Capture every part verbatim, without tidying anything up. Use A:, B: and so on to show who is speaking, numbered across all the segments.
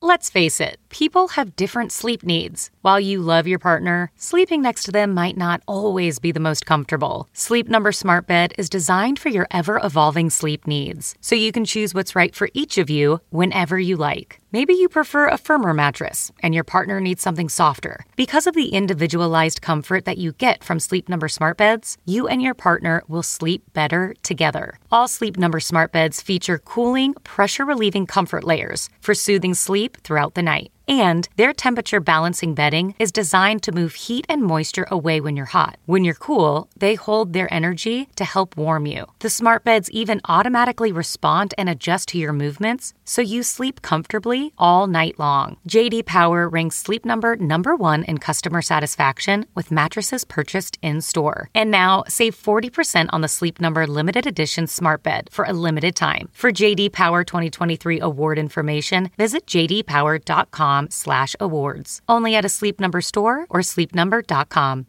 A: Let's face it, people have different sleep needs. While you love your partner, sleeping next to them might not always be the most comfortable. Sleep Number Smart Bed is designed for your ever-evolving sleep needs, so you can choose what's right for each of you whenever you like. Maybe you prefer a firmer mattress and your partner needs something softer. Because of the individualized comfort that you get from Sleep Number Smart Beds, you and your partner will sleep better together. All Sleep Number Smart Beds feature cooling, pressure-relieving comfort layers for soothing sleep throughout the night. And their temperature balancing bedding is designed to move heat and moisture away when you're hot. When you're cool, they hold their energy to help warm you. The smart beds even automatically respond and adjust to your movements, so you sleep comfortably all night long. J D Power ranks Sleep Number number one in customer satisfaction with mattresses purchased in-store. And now, save forty percent on the Sleep Number limited edition smart bed for a limited time. For J D Power twenty twenty-three award information, visit j d power dot com slash awards. Only at a Sleep Number store or sleep number dot com.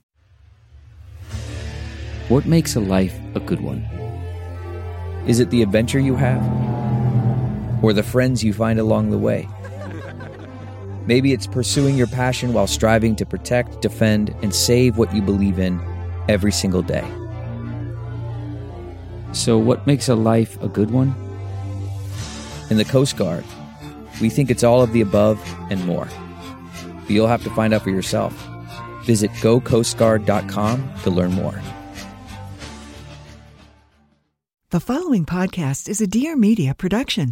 B: What makes a life a good one? Is it the adventure you have? Or the friends you find along the way? Maybe it's pursuing your passion while striving to protect, defend, and save what you believe in every single day. So what makes a life a good one? In the Coast Guard, we think it's all of the above and more. But you'll have to find out for yourself. Visit go coast guard dot com to learn more.
C: The following podcast is a Dear Media production.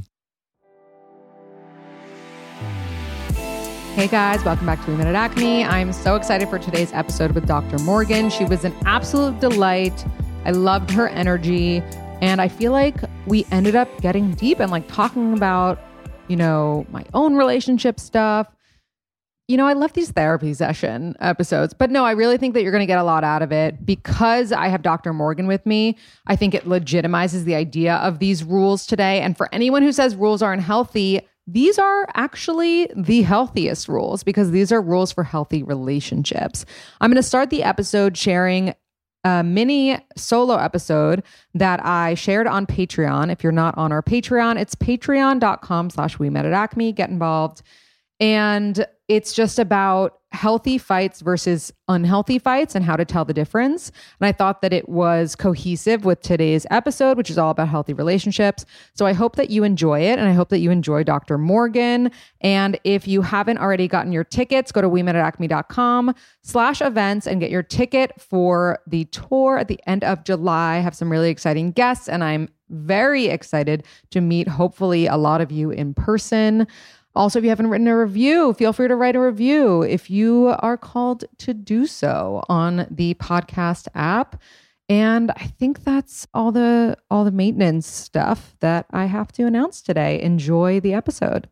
D: Hey guys, welcome back to We Met at Acme. I'm so excited for today's episode with Doctor Morgan. She was an absolute delight. I loved her energy. And I feel like we ended up getting deep and like talking about, you know, my own relationship stuff. You know, I love these therapy session episodes, but no, I really think that you're going to get a lot out of it because I have Doctor Morgan with me. I think it legitimizes the idea of these rules today. And for anyone who says rules aren't healthy, these are actually the healthiest rules because these are rules for healthy relationships. I'm going to start the episode sharing a mini solo episode that I shared on Patreon. If you're not on our Patreon, it's patreon.com slash we met at Acme. Get involved. And it's just about healthy fights versus unhealthy fights and how to tell the difference. And I thought that it was cohesive with today's episode, which is all about healthy relationships. So I hope that you enjoy it. And I hope that you enjoy Doctor Morgan. And if you haven't already gotten your tickets, go to we met at acme dot com slash events and get your ticket for the tour at the end of July. I have some really exciting guests and I'm very excited to meet hopefully a lot of you in person. Also, if you haven't written a review, feel free to write a review if you are called to do so on the podcast app. And I think that's all the all the maintenance stuff that I have to announce today. Enjoy the episode.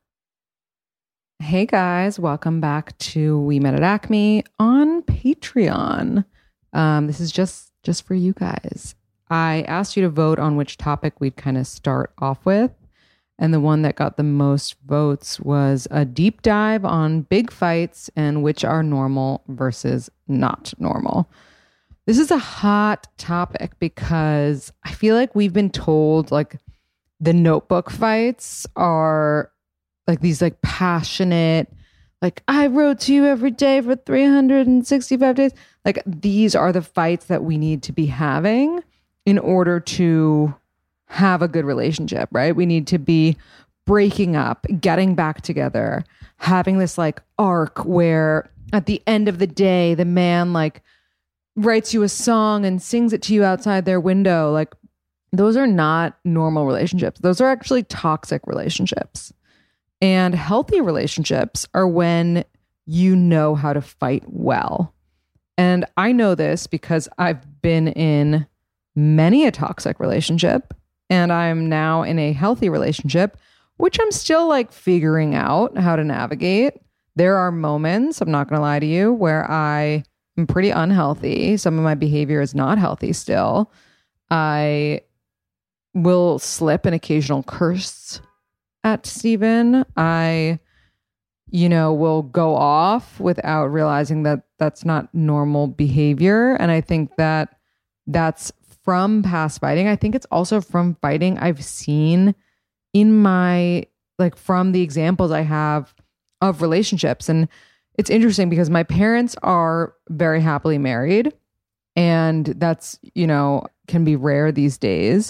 D: Hey guys, welcome back to We Met at Acme on Patreon. Um, this is just just for you guys. I asked you to vote on which topic we'd kind of start off with. And the one that got the most votes was a deep dive on big fights and which are normal versus not normal. This is a hot topic because I feel like we've been told like the Notebook fights are like these like passionate, like I wrote to you every day for three hundred sixty-five days. Like these are the fights that we need to be having in order to have a good relationship, right? We need to be breaking up, getting back together, having this like arc where at the end of the day, the man like writes you a song and sings it to you outside their window. Like those are not normal relationships. Those are actually toxic relationships. And healthy relationships are when you know how to fight well. And I know this because I've been in many a toxic relationship. And I'm now in a healthy relationship, which I'm still like figuring out how to navigate. There are moments, I'm not going to lie to you, where I am pretty unhealthy. Some of my behavior is not healthy still. I will slip an occasional curse at Steven. I, you know, will go off without realizing that that's not normal behavior. And I think that that's from past fighting. I think it's also from fighting I've seen in my, like from the examples I have of relationships. And it's interesting because my parents are very happily married, and that's, you know, can be rare these days.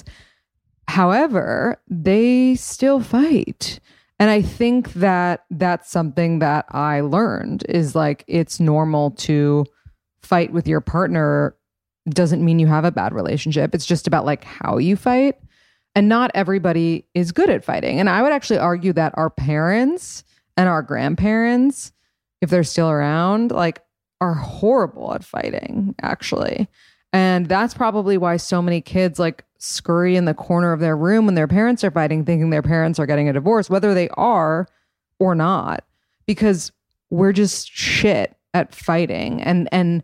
D: However, they still fight. And I think that that's something that I learned is like, it's normal to fight with your partner. Doesn't mean you have a bad relationship. It's just about like how you fight. And not everybody is good at fighting. And I would actually argue that our parents and our grandparents, if they're still around, like are horrible at fighting, actually. And that's probably why so many kids like scurry in the corner of their room when their parents are fighting, thinking their parents are getting a divorce, whether they are or not, because we're just shit at fighting. And, and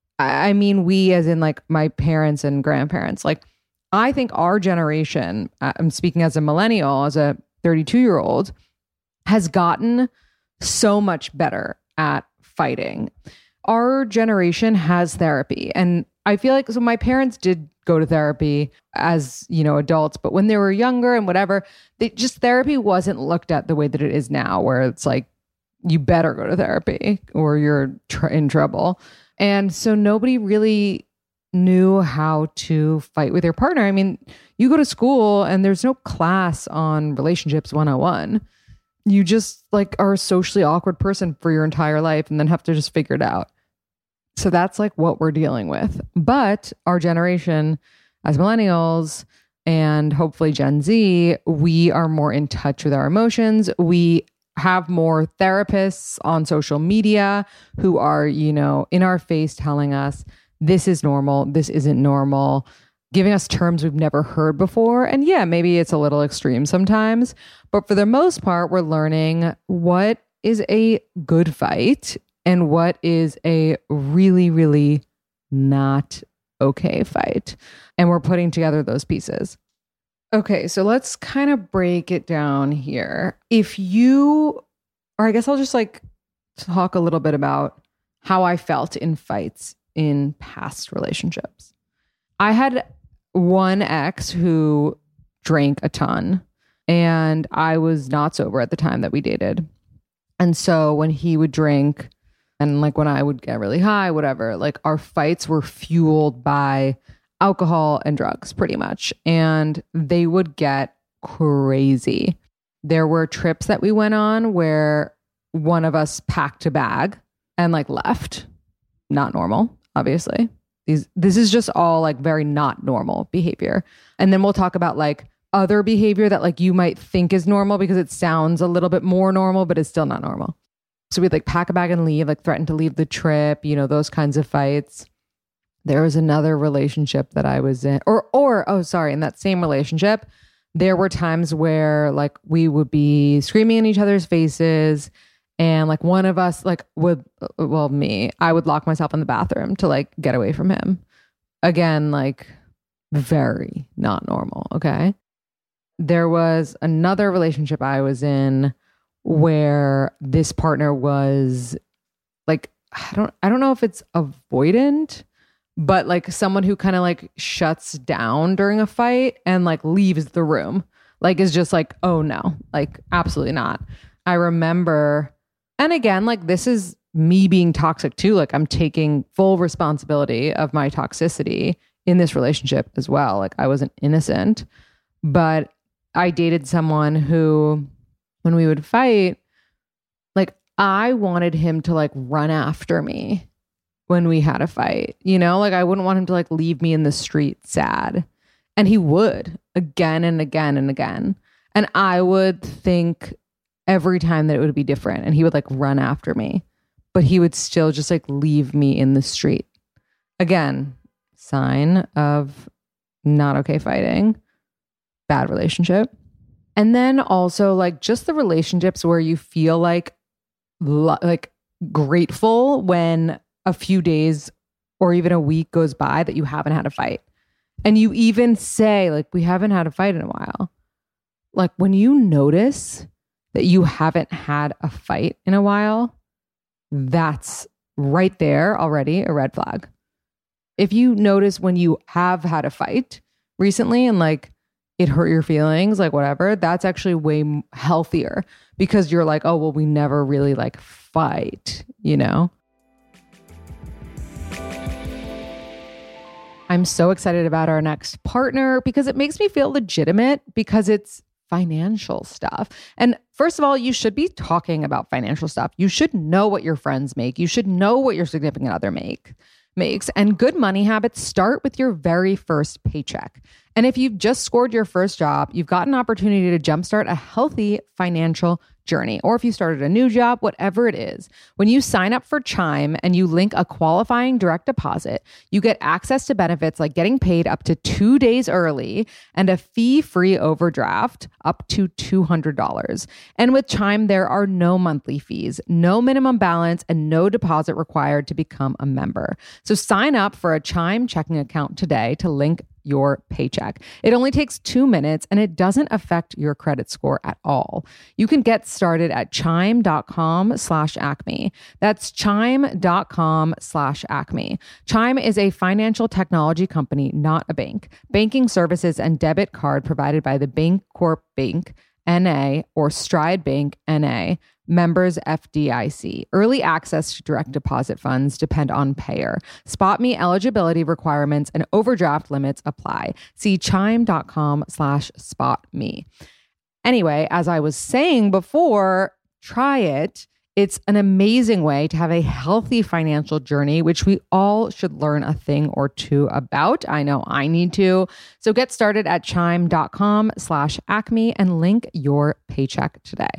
D: I mean, we as in like my parents and grandparents, like I think our generation, I'm speaking as a millennial, as a thirty-two year old, has gotten so much better at fighting. Our generation has therapy. And I feel like, so my parents did go to therapy as, you know, adults, but when they were younger and whatever, they just, therapy wasn't looked at the way that it is now, where it's like, you better go to therapy or you're tr- in trouble. And so nobody really knew how to fight with your partner. I mean, you go to school and there's no class on relationships one oh one. You just like are a socially awkward person for your entire life and then have to just figure it out. So that's like what we're dealing with. But our generation as millennials and hopefully Gen Z, we are more in touch with our emotions. We have more therapists on social media who are, you know, in our face telling us this is normal, this isn't normal, giving us terms we've never heard before. And yeah, maybe it's a little extreme sometimes, but for the most part, we're learning what is a good fight and what is a really, really not okay fight. And we're putting together those pieces. Okay, so let's kind of break it down here. If you, or I guess I'll just like talk a little bit about how I felt in fights in past relationships. I had one ex who drank a ton, and I was not sober at the time that we dated. And so when he would drink, and like when I would get really high, whatever, like our fights were fueled by alcohol and drugs pretty much. And they would get crazy. There were trips that we went on where one of us packed a bag and like left. Not normal, obviously. These, this is just all like very not normal behavior. And then we'll talk about like other behavior that like you might think is normal because it sounds a little bit more normal, but it's still not normal. So we'd like pack a bag and leave, like threaten to leave the trip, you know, those kinds of fights. There was another relationship that I was in, or, or, oh, sorry, in that same relationship, there were times where like we would be screaming in each other's faces, and like one of us like would, well, me, I would lock myself in the bathroom to like get away from him. Again, like very not normal. Okay. There was another relationship I was in where this partner was like, I don't, I don't know if it's avoidant, but like someone who kind of like shuts down during a fight and like leaves the room, like is just like, oh no, like absolutely not. I remember, and again, like this is me being toxic too. Like I'm taking full responsibility of my toxicity in this relationship as well. Like I wasn't innocent, but I dated someone who, when we would fight, like I wanted him to like run after me when we had a fight, you know, like I wouldn't want him to like leave me in the street sad. And he would again and again and again. And I would think every time that it would be different, and he would like run after me, but he would still just like leave me in the street. Again, sign of not okay fighting, bad relationship. And then also like just the relationships where you feel like like grateful when a few days or even a week goes by that you haven't had a fight. And you even say like, we haven't had a fight in a while. Like when you notice that you haven't had a fight in a while, that's right there already a red flag. If you notice when you have had a fight recently and like it hurt your feelings, like whatever, that's actually way healthier because you're like, oh, well, we never really like fight, you know? I'm so excited about our next partner because it makes me feel legitimate because it's financial stuff. And first of all, you should be talking about financial stuff. You should know what your friends make. You should know what your significant other make makes. And good money habits start with your very first paycheck. And if you've just scored your first job, you've got an opportunity to jumpstart a healthy financial journey. Or if you started a new job, whatever it is, when you sign up for Chime and you link a qualifying direct deposit, you get access to benefits like getting paid up to two days early and a fee-free overdraft up to two hundred dollars. And with Chime, there are no monthly fees, no minimum balance, and no deposit required to become a member. So sign up for a Chime checking account today to link your paycheck. It only takes two minutes and it doesn't affect your credit score at all. You can get started at chime.com slash acme. That's chime.com slash acme. Chime is a financial technology company, not a bank. Banking services and debit card provided by the Bancorp Bank, N A, or Stride Bank, N A, members F D I C. Early access to direct deposit funds depend on payer. SpotMe eligibility requirements and overdraft limits apply. See chime.com slash spotme. Anyway, as I was saying before, try it. It's an amazing way to have a healthy financial journey, which we all should learn a thing or two about. I know I need to. So get started at chime.com slash acme and link your paycheck today.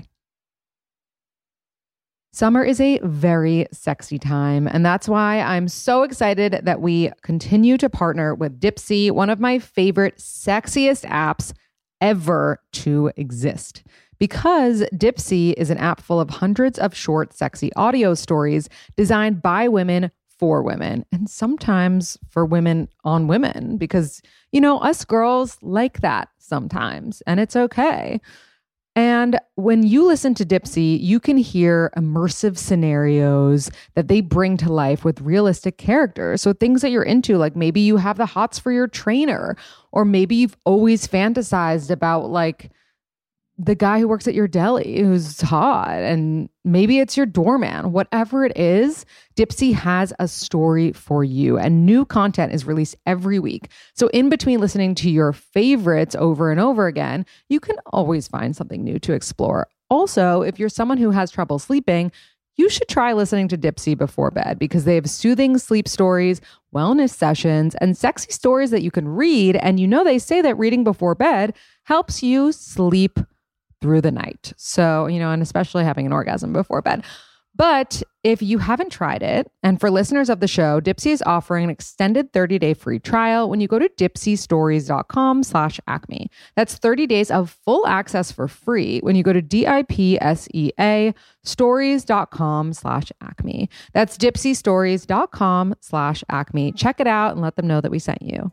D: Summer is a very sexy time, and that's why I'm so excited that we continue to partner with Dipsea, one of my favorite, sexiest apps ever to exist. Because Dipsea is an app full of hundreds of short, sexy audio stories designed by women for women, and sometimes for women on women, because, you know, us girls like that sometimes, and it's okay. And when you listen to Dipsea, you can hear immersive scenarios that they bring to life with realistic characters. So things that you're into, like maybe you have the hots for your trainer, or maybe you've always fantasized about like the guy who works at your deli who's hot, and maybe it's your doorman. Whatever it is, Dipsea has a story for you, and new content is released every week. So in between listening to your favorites over and over again, you can always find something new to explore. Also, if you're someone who has trouble sleeping, you should try listening to Dipsea before bed because they have soothing sleep stories, wellness sessions, and sexy stories that you can read. And you know, they say that reading before bed helps you sleep through the night. So, you know, and especially having an orgasm before bed. But if you haven't tried it, and for listeners of the show, Dipsea is offering an extended thirty-day free trial when you go to dipseastories.com slash acme. That's thirty days of full access for free when you go to D-I-P-S-E-A stories.com slash acme. That's dipseastories.com slash acme. Check it out and let them know that we sent you.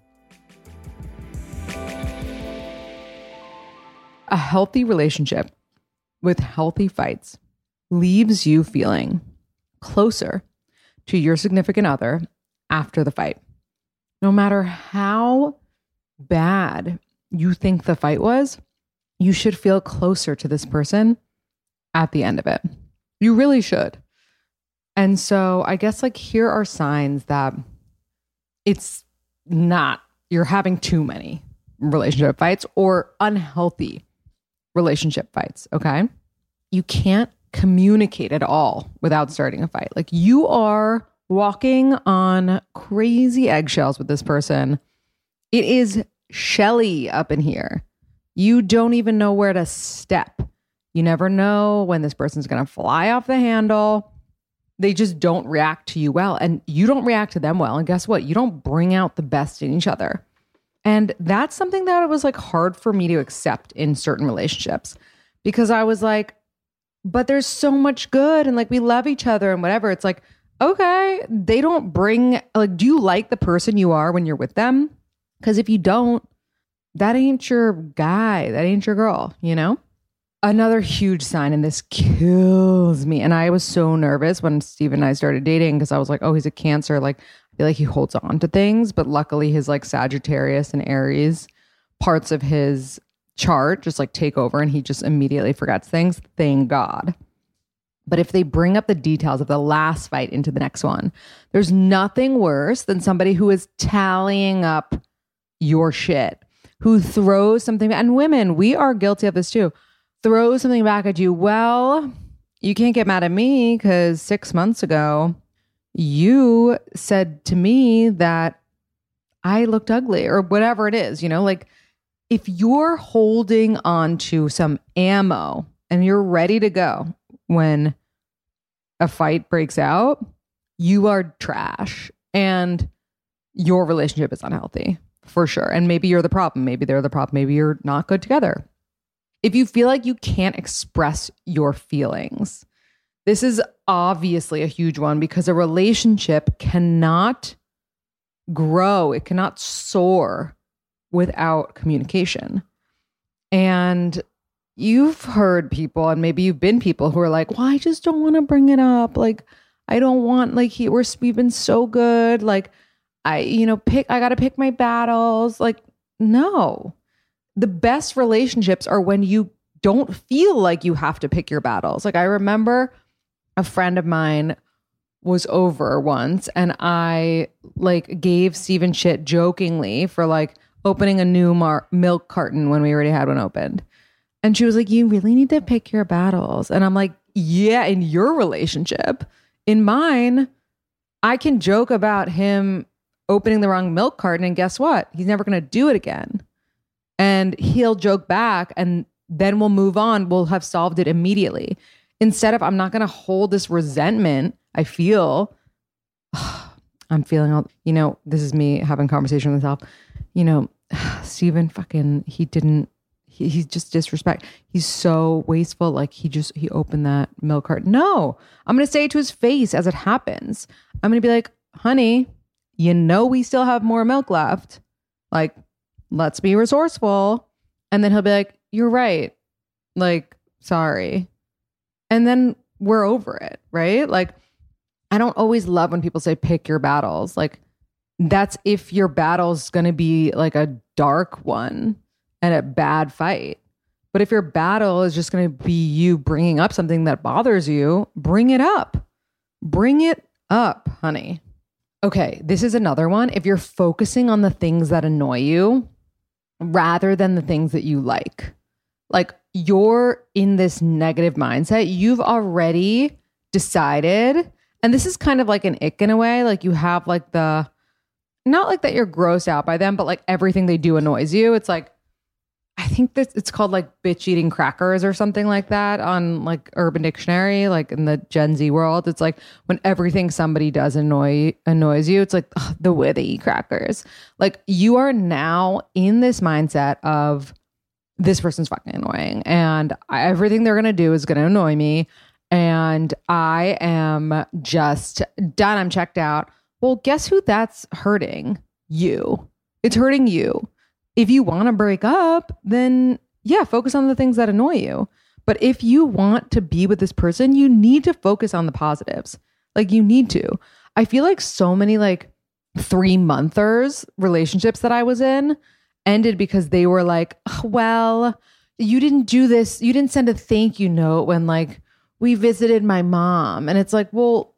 D: A healthy relationship with healthy fights leaves you feeling closer to your significant other after the fight. No matter how bad you think the fight was, you should feel closer to this person at the end of it. You really should. And so I guess like here are signs that it's not, you're having too many relationship fights or unhealthy relationship fights, okay? You can't communicate at all without starting a fight. Like you are walking on crazy eggshells with this person. It is Shelly up in here. You don't even know where to step. You never know when this person's going to fly off the handle. They just don't react to you well, and you don't react to them well. And guess what? You don't bring out the best in each other. And that's something that it was like hard for me to accept in certain relationships because I was like, but there's so much good and like we love each other and whatever. It's like, okay, they don't bring, like, do you like the person you are when you're with them? Because if you don't, that ain't your guy, that ain't your girl, you know? Another huge sign, and this kills me. And I was so nervous when Steve and I started dating because I was like, oh, he's a Cancer. Like, I feel like he holds on to things, but luckily his like Sagittarius and Aries parts of his chart just like take over and he just immediately forgets things, thank God. But if they bring up the details of the last fight into the next one, there's nothing worse than somebody who is tallying up your shit, who throws something, and women, we are guilty of this too, throws something back at you. Well, you can't get mad at me because six months ago, you said to me that I looked ugly or whatever it is, you know, like if you're holding on to some ammo and you're ready to go when a fight breaks out, you are trash and your relationship is unhealthy for sure. And maybe you're the problem. Maybe they're the problem. Maybe you're not good together. If you feel like you can't express your feelings, this is obviously a huge one because a relationship cannot grow. It cannot soar without communication. And you've heard people, and maybe you've been people who are like, well, I just don't want to bring it up. Like, I don't want, like, he, we're, we've been so good. Like, I, you know, pick, I got to pick my battles. Like, no. The best relationships are when you don't feel like you have to pick your battles. Like, I remember a friend of mine was over once and I like gave Steven shit jokingly for like opening a new mar- milk carton when we already had one opened. And she was like, you really need to pick your battles. And I'm like, yeah, in your relationship. In mine, I can joke about him opening the wrong milk carton and guess what? He's never going to do it again. And he'll joke back and then we'll move on. We'll have solved it immediately. Instead of, I'm not going to hold this resentment. I feel, I'm feeling all, you know, this is me having a conversation with myself. You know, Steven fucking, he didn't, he, he's just disrespect. He's so wasteful. Like he just, he opened that milk carton. No, I'm going to say it to his face as it happens. I'm going to be like, honey, you know, we still have more milk left. Like, let's be resourceful. And then he'll be like, you're right. Like, sorry. And then we're over it, right? Like, I don't always love when people say pick your battles. Like, that's if your battle's going to be like a dark one and a bad fight. But if your battle is just going to be you bringing up something that bothers you, bring it up. Bring it up, honey. Okay, this is another one. If you're focusing on the things that annoy you rather than the things that you like, like you're in this negative mindset, you've already decided, and this is kind of like an ick in a way, like you have like the, not like that you're grossed out by them, but like everything they do annoys you. It's like, I think that it's called like bitch eating crackers or something like that on like Urban Dictionary, like in the Gen Z world. It's like when everything somebody does annoy annoys you, it's like ugh, the way they eat crackers. Like you are now in this mindset of this person's fucking annoying and I, everything they're going to do is going to annoy me. And I am just done. I'm checked out. Well, guess who that's hurting? You. It's hurting you. If you want to break up, then yeah, focus on the things that annoy you. But if you want to be with this person, you need to focus on the positives. Like you need to. I feel like so many like three monthers relationships that I was in ended because they were like, oh, well, you didn't do this. You didn't send a thank you note when like we visited my mom. And it's like, well,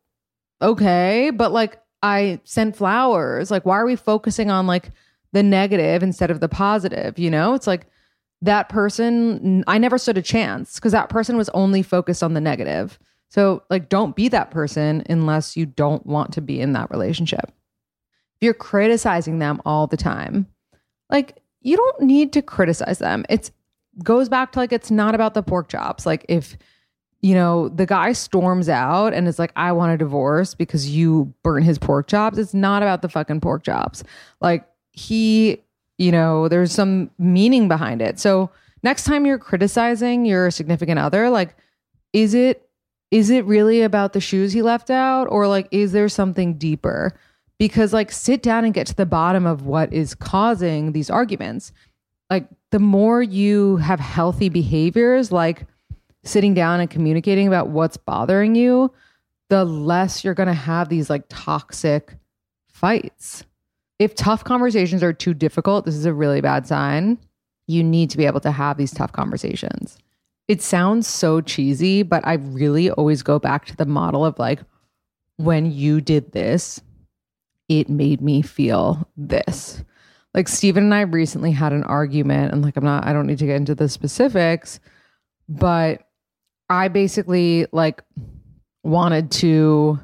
D: okay. But like I sent flowers. Like, why are we focusing on like the negative instead of the positive? You know, it's like that person, I never stood a chance because that person was only focused on the negative. So like, don't be that person unless you don't want to be in that relationship. If you're criticizing them all the time, like you don't need to criticize them. It's goes back to like, it's not about the pork chops. Like if, you know, the guy storms out and is like, I want a divorce because you burnt his pork chops. It's not about the fucking pork chops. Like, he, you know, there's some meaning behind it. So next time you're criticizing your significant other, like, is it, is it really about the shoes he left out? Or like, is there something deeper? Because like, sit down and get to the bottom of what is causing these arguments. Like the more you have healthy behaviors, like sitting down and communicating about what's bothering you, the less you're going to have these like toxic fights. If tough conversations are too difficult, this is a really bad sign. you need to be able to have these tough conversations. It sounds so cheesy, but I really always go back to the model of like, when you did this, it made me feel this. Like Steven and I recently had an argument, and like I'm not, I don't need to get into the specifics, but I basically like wanted to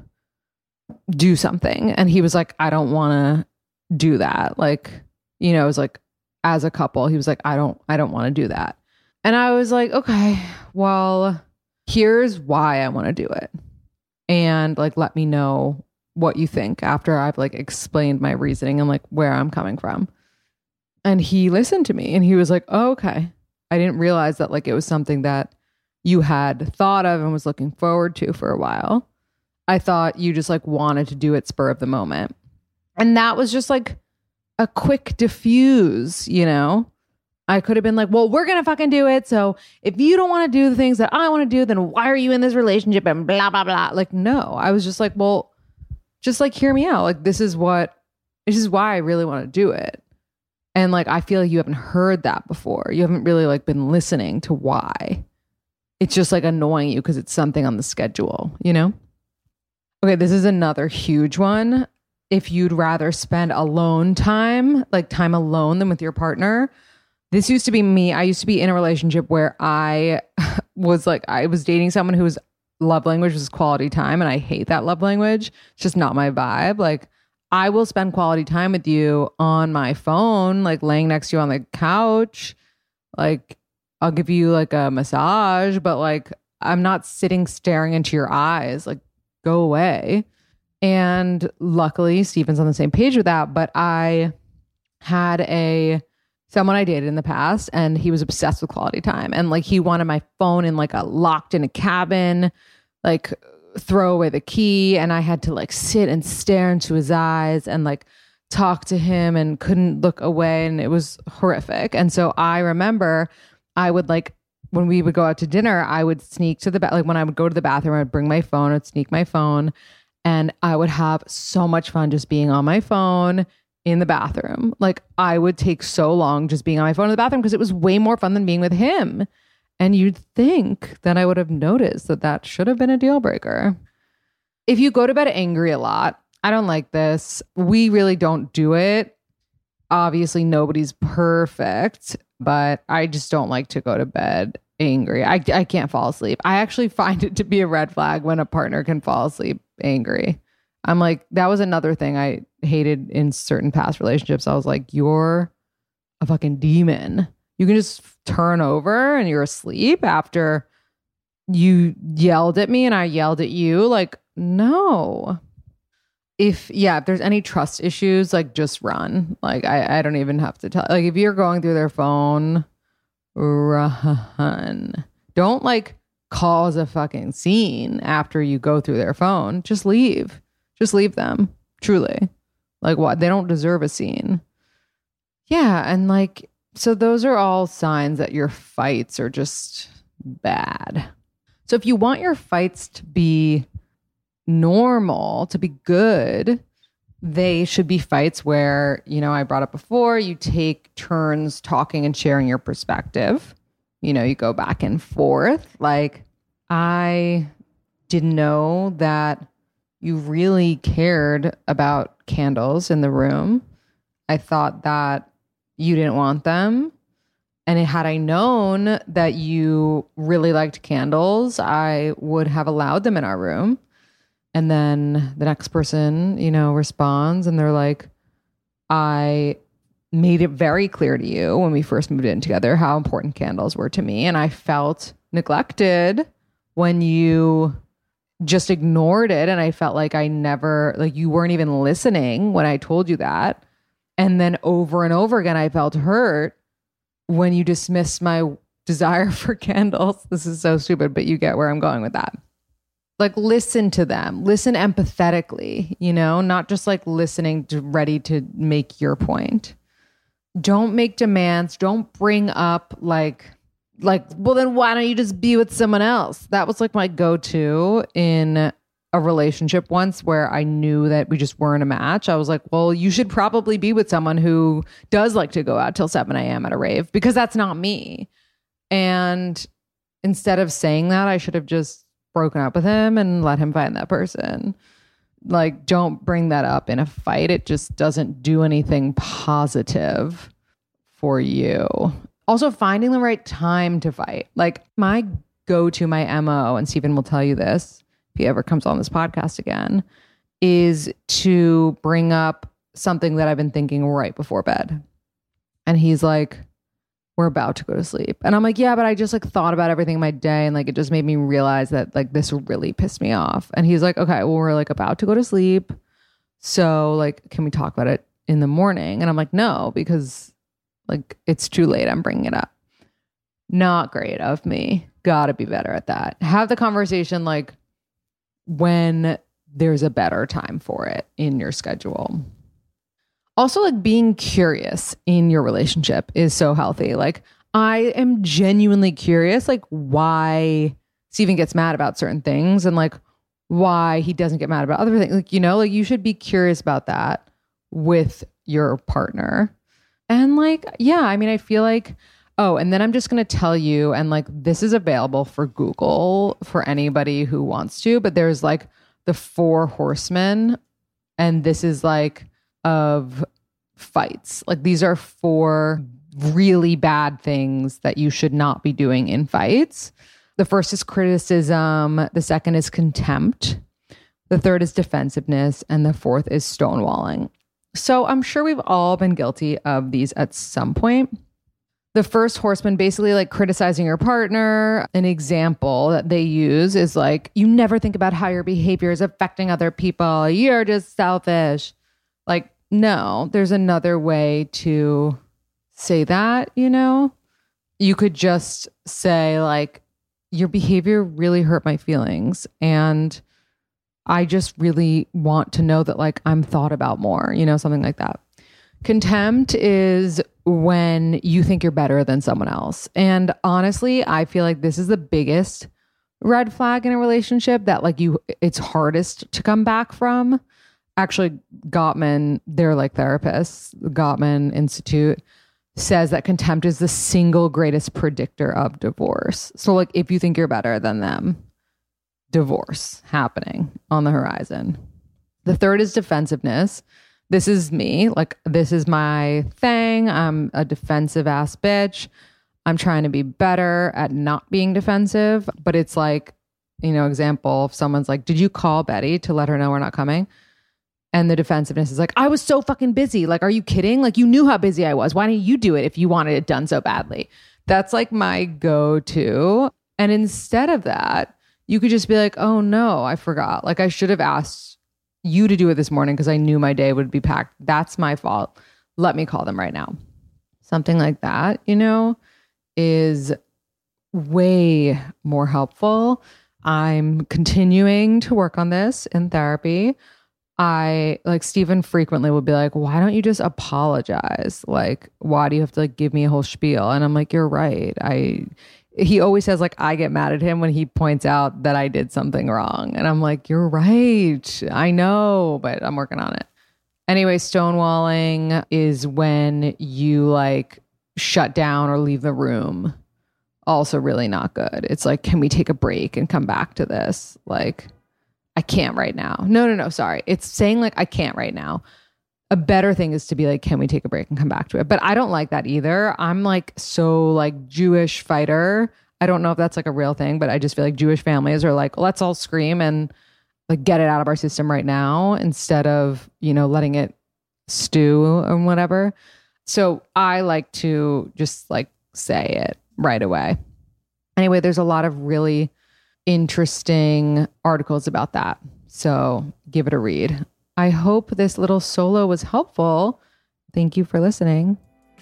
D: do something, and he was like, I don't want to do that. Like, you know, it was like as a couple, he was like, I don't, I don't want to do that. And I was like, okay, well, here's why I want to do it. And like, let me know what you think after I've like explained my reasoning and like where I'm coming from. And he listened to me and he was like, oh, okay. I didn't realize that like it was something that you had thought of and was looking forward to for a while. I thought you just like wanted to do it spur of the moment. And that was just like a quick diffuse, you know? I could have been like, well, we're going to fucking do it. So if you don't want to do the things that I want to do, then why are you in this relationship and blah, blah, blah. Like, no, I was just like, well, just like, hear me out. Like, this is what, this is why I really want to do it. And like, I feel like you haven't heard that before. You haven't really like been listening to why. It's just like annoying you because it's something on the schedule, you know? Okay, this is another huge one. If you'd rather spend alone time, like time alone than with your partner. This used to be me. I used to be in a relationship where I was like, I was dating someone whose love language was quality time. And I hate that love language. It's just not my vibe. Like, I will spend quality time with you on my phone, like laying next to you on the couch. Like, I'll give you like a massage, but like, I'm not sitting staring into your eyes. Like, go away. And luckily, Steven's on the same page with that. But I had a someone I dated in the past, and he was obsessed with quality time. And like, he wanted my phone in like a locked in a cabin, like throw away the key. And I had to like sit and stare into his eyes and like talk to him and couldn't look away. And it was horrific. And so I remember I would like, when we would go out to dinner, I would sneak to the bath. Like when I would go to the bathroom, I'd bring my phone, I'd sneak my phone, and I would have so much fun just being on my phone in the bathroom. Like, I would take so long just being on my phone in the bathroom because it was way more fun than being with him. And you'd think that I would have noticed that that should have been a deal breaker. If you go to bed angry a lot, I don't like this. We really don't do it. Obviously, nobody's perfect, but I just don't like to go to bed angry. I, I can't fall asleep. I actually find it to be a red flag when a partner can fall asleep angry. I'm like, that was another thing I hated in certain past relationships. I was like, you're a fucking demon. You can just turn over and you're asleep after you yelled at me and I yelled at you. Like, no. If, yeah, if there's any trust issues, like just run. Like, I, I don't even have to tell. Like, if you're going through their phone, run. Don't like cause a fucking scene after you go through their phone. Just leave. Just leave them. Truly. Like, what? They don't deserve a scene. Yeah. And like, so those are all signs that your fights are just bad. So if you want your fights to be normal, to be good, they should be fights where, you know, I brought up before, you take turns talking and sharing your perspective. You know, you go back and forth. Like, I didn't know that you really cared about candles in the room. I thought that you didn't want them. And had I known that you really liked candles, I would have allowed them in our room. And then the next person, you know, responds and they're like, I made it very clear to you when we first moved in together how important candles were to me. And I felt neglected when you just ignored it. And I felt like I never, like you weren't even listening when I told you that. And then over and over again, I felt hurt when you dismissed my desire for candles. This is so stupid, but you get where I'm going with that. Like, listen to them, listen empathetically, you know, not just like listening to ready to make your point. Don't make demands. Don't bring up like, like, well, then why don't you just be with someone else? That was like my go-to in a relationship once where I knew that we just weren't a match. I was like, well, you should probably be with someone who does like to go out till seven a.m. at a rave, because that's not me. And instead of saying that, I should have just broken up with him and let him find that person. Like, don't bring that up in a fight. It just doesn't do anything positive for you. Also, finding the right time to fight. Like, my go-to, my M O, and Stephen will tell you this if he ever comes on this podcast again, is to bring up something that I've been thinking right before bed. And he's like, we're about to go to sleep. And I'm like, yeah, but I just like thought about everything in my day, and like it just made me realize that like this really pissed me off. And he's like, okay, well, we're like about to go to sleep. So like, can we talk about it in the morning? And I'm like, no, because like it's too late. I'm bringing it up. Not great of me. Gotta be better at that. Have the conversation like when there's a better time for it in your schedule. Also, like being curious in your relationship is so healthy. Like, I am genuinely curious, like why Stephen gets mad about certain things and like why he doesn't get mad about other things. Like, you know, like you should be curious about that with your partner. And like, yeah, I mean, I feel like, oh, and then I'm just going to tell you, and like, this is available for Google for anybody who wants to, but there's like the four horsemen, and this is like of fights. Like, these are four really bad things that you should not be doing in fights. The first is criticism. The second is contempt. The third is defensiveness. And the fourth is stonewalling. So I'm sure we've all been guilty of these at some point. The first horseman, basically like criticizing your partner. An example that they use is like, you never think about how your behavior is affecting other people. You're just selfish. Like, no, there's another way to say that, you know? You could just say like, your behavior really hurt my feelings, and I just really want to know that like I'm thought about more, you know, something like that. Contempt is when you think you're better than someone else. And honestly, I feel like this is the biggest red flag in a relationship that like you, it's hardest to come back from. Actually, Gottman, they're like therapists, the Gottman Institute says that contempt is the single greatest predictor of divorce. So like if you think you're better than them, divorce happening on the horizon. The third is defensiveness. This is me. Like, this is my thing. I'm a defensive ass bitch. I'm trying to be better at not being defensive. But it's like, you know, example, if someone's like, did you call Betty to let her know we're not coming? And the defensiveness is like, I was so fucking busy. Like, are you kidding? Like, you knew how busy I was. Why didn't you do it if you wanted it done so badly? That's like my go-to. And instead of that, you could just be like, oh no, I forgot. Like, I should have asked you to do it this morning because I knew my day would be packed. That's my fault. Let me call them right now. Something like that, you know, is way more helpful. I'm continuing to work on this in therapy. I like Stephen frequently would be like, why don't you just apologize? Like, why do you have to like give me a whole spiel? And I'm like, you're right. I, he always says like, I get mad at him when he points out that I did something wrong. And I'm like, you're right. I know, but I'm working on it. Anyway, stonewalling is when you like shut down or leave the room. Also really not good. It's like, can we take a break and come back to this? Like, I can't right now. No, no, no. Sorry. It's saying like, I can't right now. A better thing is to be like, can we take a break and come back to it? But I don't like that either. I'm like, so like Jewish fighter. I don't know if that's like a real thing, but I just feel like Jewish families are like, let's all scream and like get it out of our system right now instead of, you know, letting it stew and whatever. So I like to just like say it right away. Anyway, there's a lot of really interesting articles about that. So give it a read. I hope this little solo was helpful. Thank you for listening.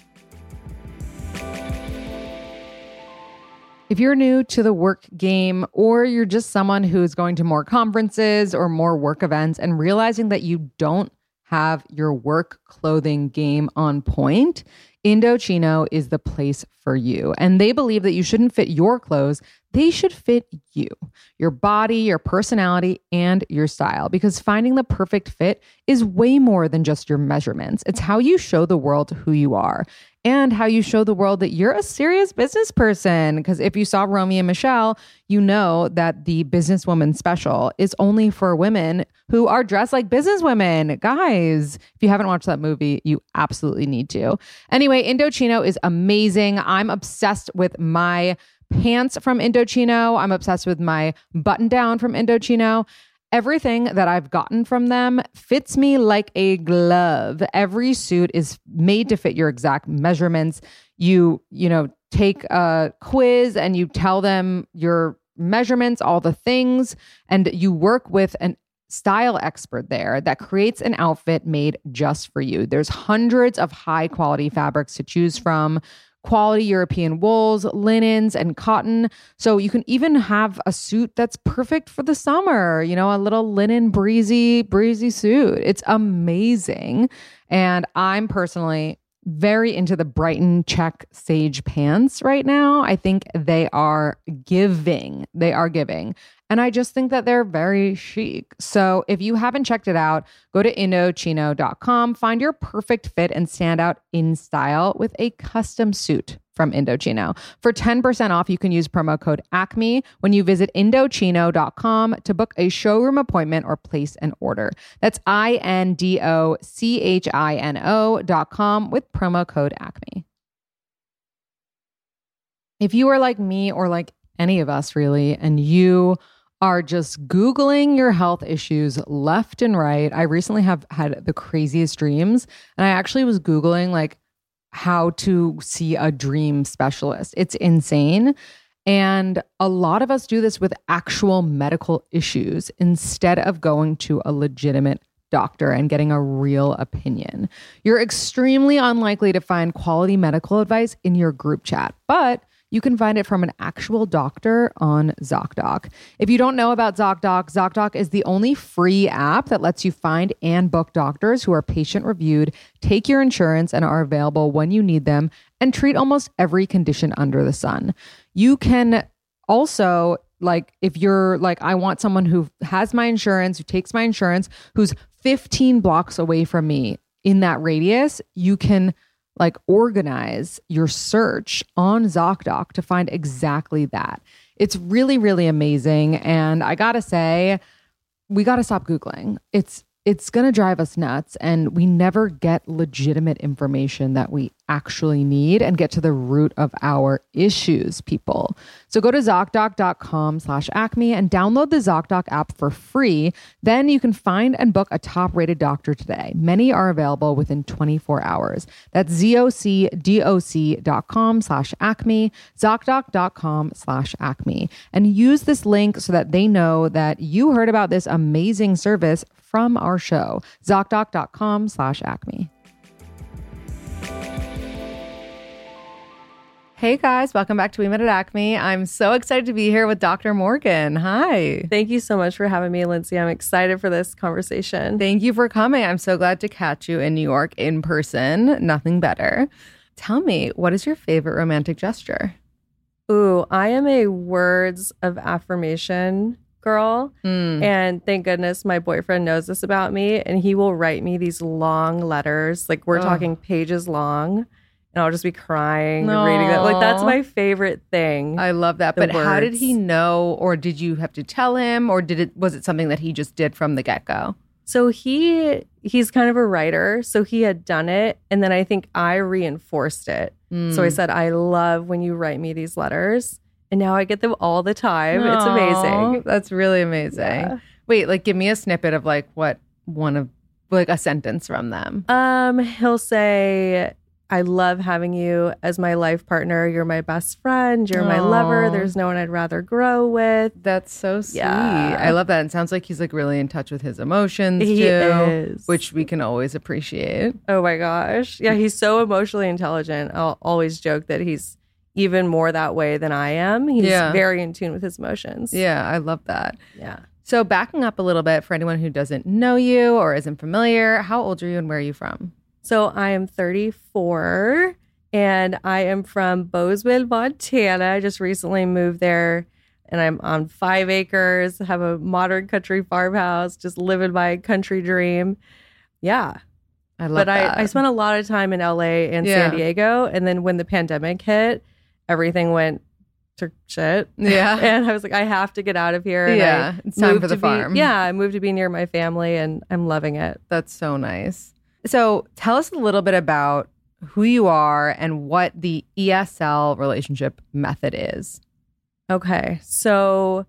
D: If you're new to the work game, or you're just someone who's going to more conferences or more work events and realizing that you don't have your work clothing game on point, Indochino is the place for you. And they believe that you shouldn't fit your clothes. They should fit you, your body, your personality, and your style. Because finding the perfect fit is way more than just your measurements. It's how you show the world who you are and how you show the world that you're a serious business person. Because if you saw Romy and Michelle, you know that the businesswoman special is only for women who are dressed like businesswomen. Guys, if you haven't watched that movie, you absolutely need to. Anyway, Indochino is amazing. I'm obsessed with my pants from Indochino. I'm obsessed with my button down from Indochino. Everything that I've gotten from them fits me like a glove. Every suit is made to fit your exact measurements. You, you know, take a quiz and you tell them your measurements, all the things, and you work with an style expert there that creates an outfit made just for you. There's hundreds of high quality fabrics to choose from. Quality European wools, linens, and cotton. So you can even have a suit that's perfect for the summer, you know, a little linen breezy, breezy suit. It's amazing. And I'm personally very into the Brighton check sage pants right now. I think they are giving. They are giving. And I just think that they're very chic. So if you haven't checked it out, go to Indochino dot com, find your perfect fit and stand out in style with a custom suit from Indochino. For ten percent off, you can use promo code ACME when you visit Indochino dot com to book a showroom appointment or place an order. That's I N D O C H I N O dot com with promo code ACME. If you are like me or like any of us really, and you are just Googling your health issues left and right. I recently have had the craziest dreams, and I actually was Googling like how to see a dream specialist. It's insane. And a lot of us do this with actual medical issues instead of going to a legitimate doctor and getting a real opinion. You're extremely unlikely to find quality medical advice in your group chat, but you can find it from an actual doctor on ZocDoc. If you don't know about ZocDoc, ZocDoc is the only free app that lets you find and book doctors who are patient reviewed, take your insurance, and are available when you need them, and treat almost every condition under the sun. You can also, like, if you're like, I want someone who has my insurance, who takes my insurance, who's fifteen blocks away from me in that radius, you can like organize your search on ZocDoc to find exactly that. It's really, really amazing. And I gotta say, we gotta stop Googling. It's it's gonna drive us nuts, and we never get legitimate information that we actually need and get to the root of our issues, people. So go to ZocDoc.com slash Acme and download the ZocDoc app for free. Then you can find and book a top-rated doctor today. Many are available within twenty-four hours. That's ZocDoc.com slash Acme, ZocDoc.com slash Acme. And use this link so that they know that you heard about this amazing service from our show. ZocDoc.com slash Acme. Hey guys, welcome back to We Met at Acme. I'm so excited to be here with Doctor Morgan. Hi.
E: Thank you so much for having me, Lindsay. I'm excited for this conversation.
D: Thank you for coming. I'm so glad to catch you in New York in person. Nothing better. Tell me, what is your favorite romantic gesture?
E: Ooh, I am a words of affirmation girl. Mm. And thank goodness my boyfriend knows this about me, and he will write me these long letters. Like we're oh. talking pages long. And I'll just be crying and reading that. Like, that's my favorite thing.
D: I love that. But
E: words.
D: How did he know, or did you have to tell him, or did it was it something that he just did from the get-go?
E: So he he's kind of a writer. So he had done it. And then I think I reinforced it. Mm. So I said, I love when you write me these letters. And now I get them all the time. Aww, it's amazing.
D: That's really amazing. Yeah. Wait, like give me a snippet of like what one of, like a sentence from them.
E: Um, he'll say, I love having you as my life partner. You're my best friend. You're Aww. my lover. There's no one I'd rather grow with.
D: That's so sweet.
E: Yeah.
D: I love that. It sounds like he's like really in touch with his emotions
E: he
D: too,
E: is.
D: Which we can always appreciate.
E: Oh my gosh. Yeah, he's so emotionally intelligent. I'll always joke that he's even more that way than I am. He's yeah. very in tune with his emotions.
D: Yeah, I love that.
E: Yeah.
D: So backing up a little bit for anyone who doesn't know you or isn't familiar, how old are you and where are you from?
E: So I am thirty-four and I am from Bozeman, Montana. I just recently moved there and I'm on five acres, have a modern country farmhouse, just living my country dream. Yeah.
D: I love
E: but
D: that.
E: I, I spent a lot of time in L A and
D: Yeah.
E: San Diego. And then when the pandemic hit, everything went to shit.
D: Yeah.
E: And I was like, I have to get out of here. And
D: Yeah,
E: I
D: it's time
E: moved
D: for the
E: to be-
D: farm.
E: Yeah, I moved to be near my family and I'm loving it.
D: That's so nice. So tell us a little bit about who you are and what the E S L relationship method is.
E: Okay. So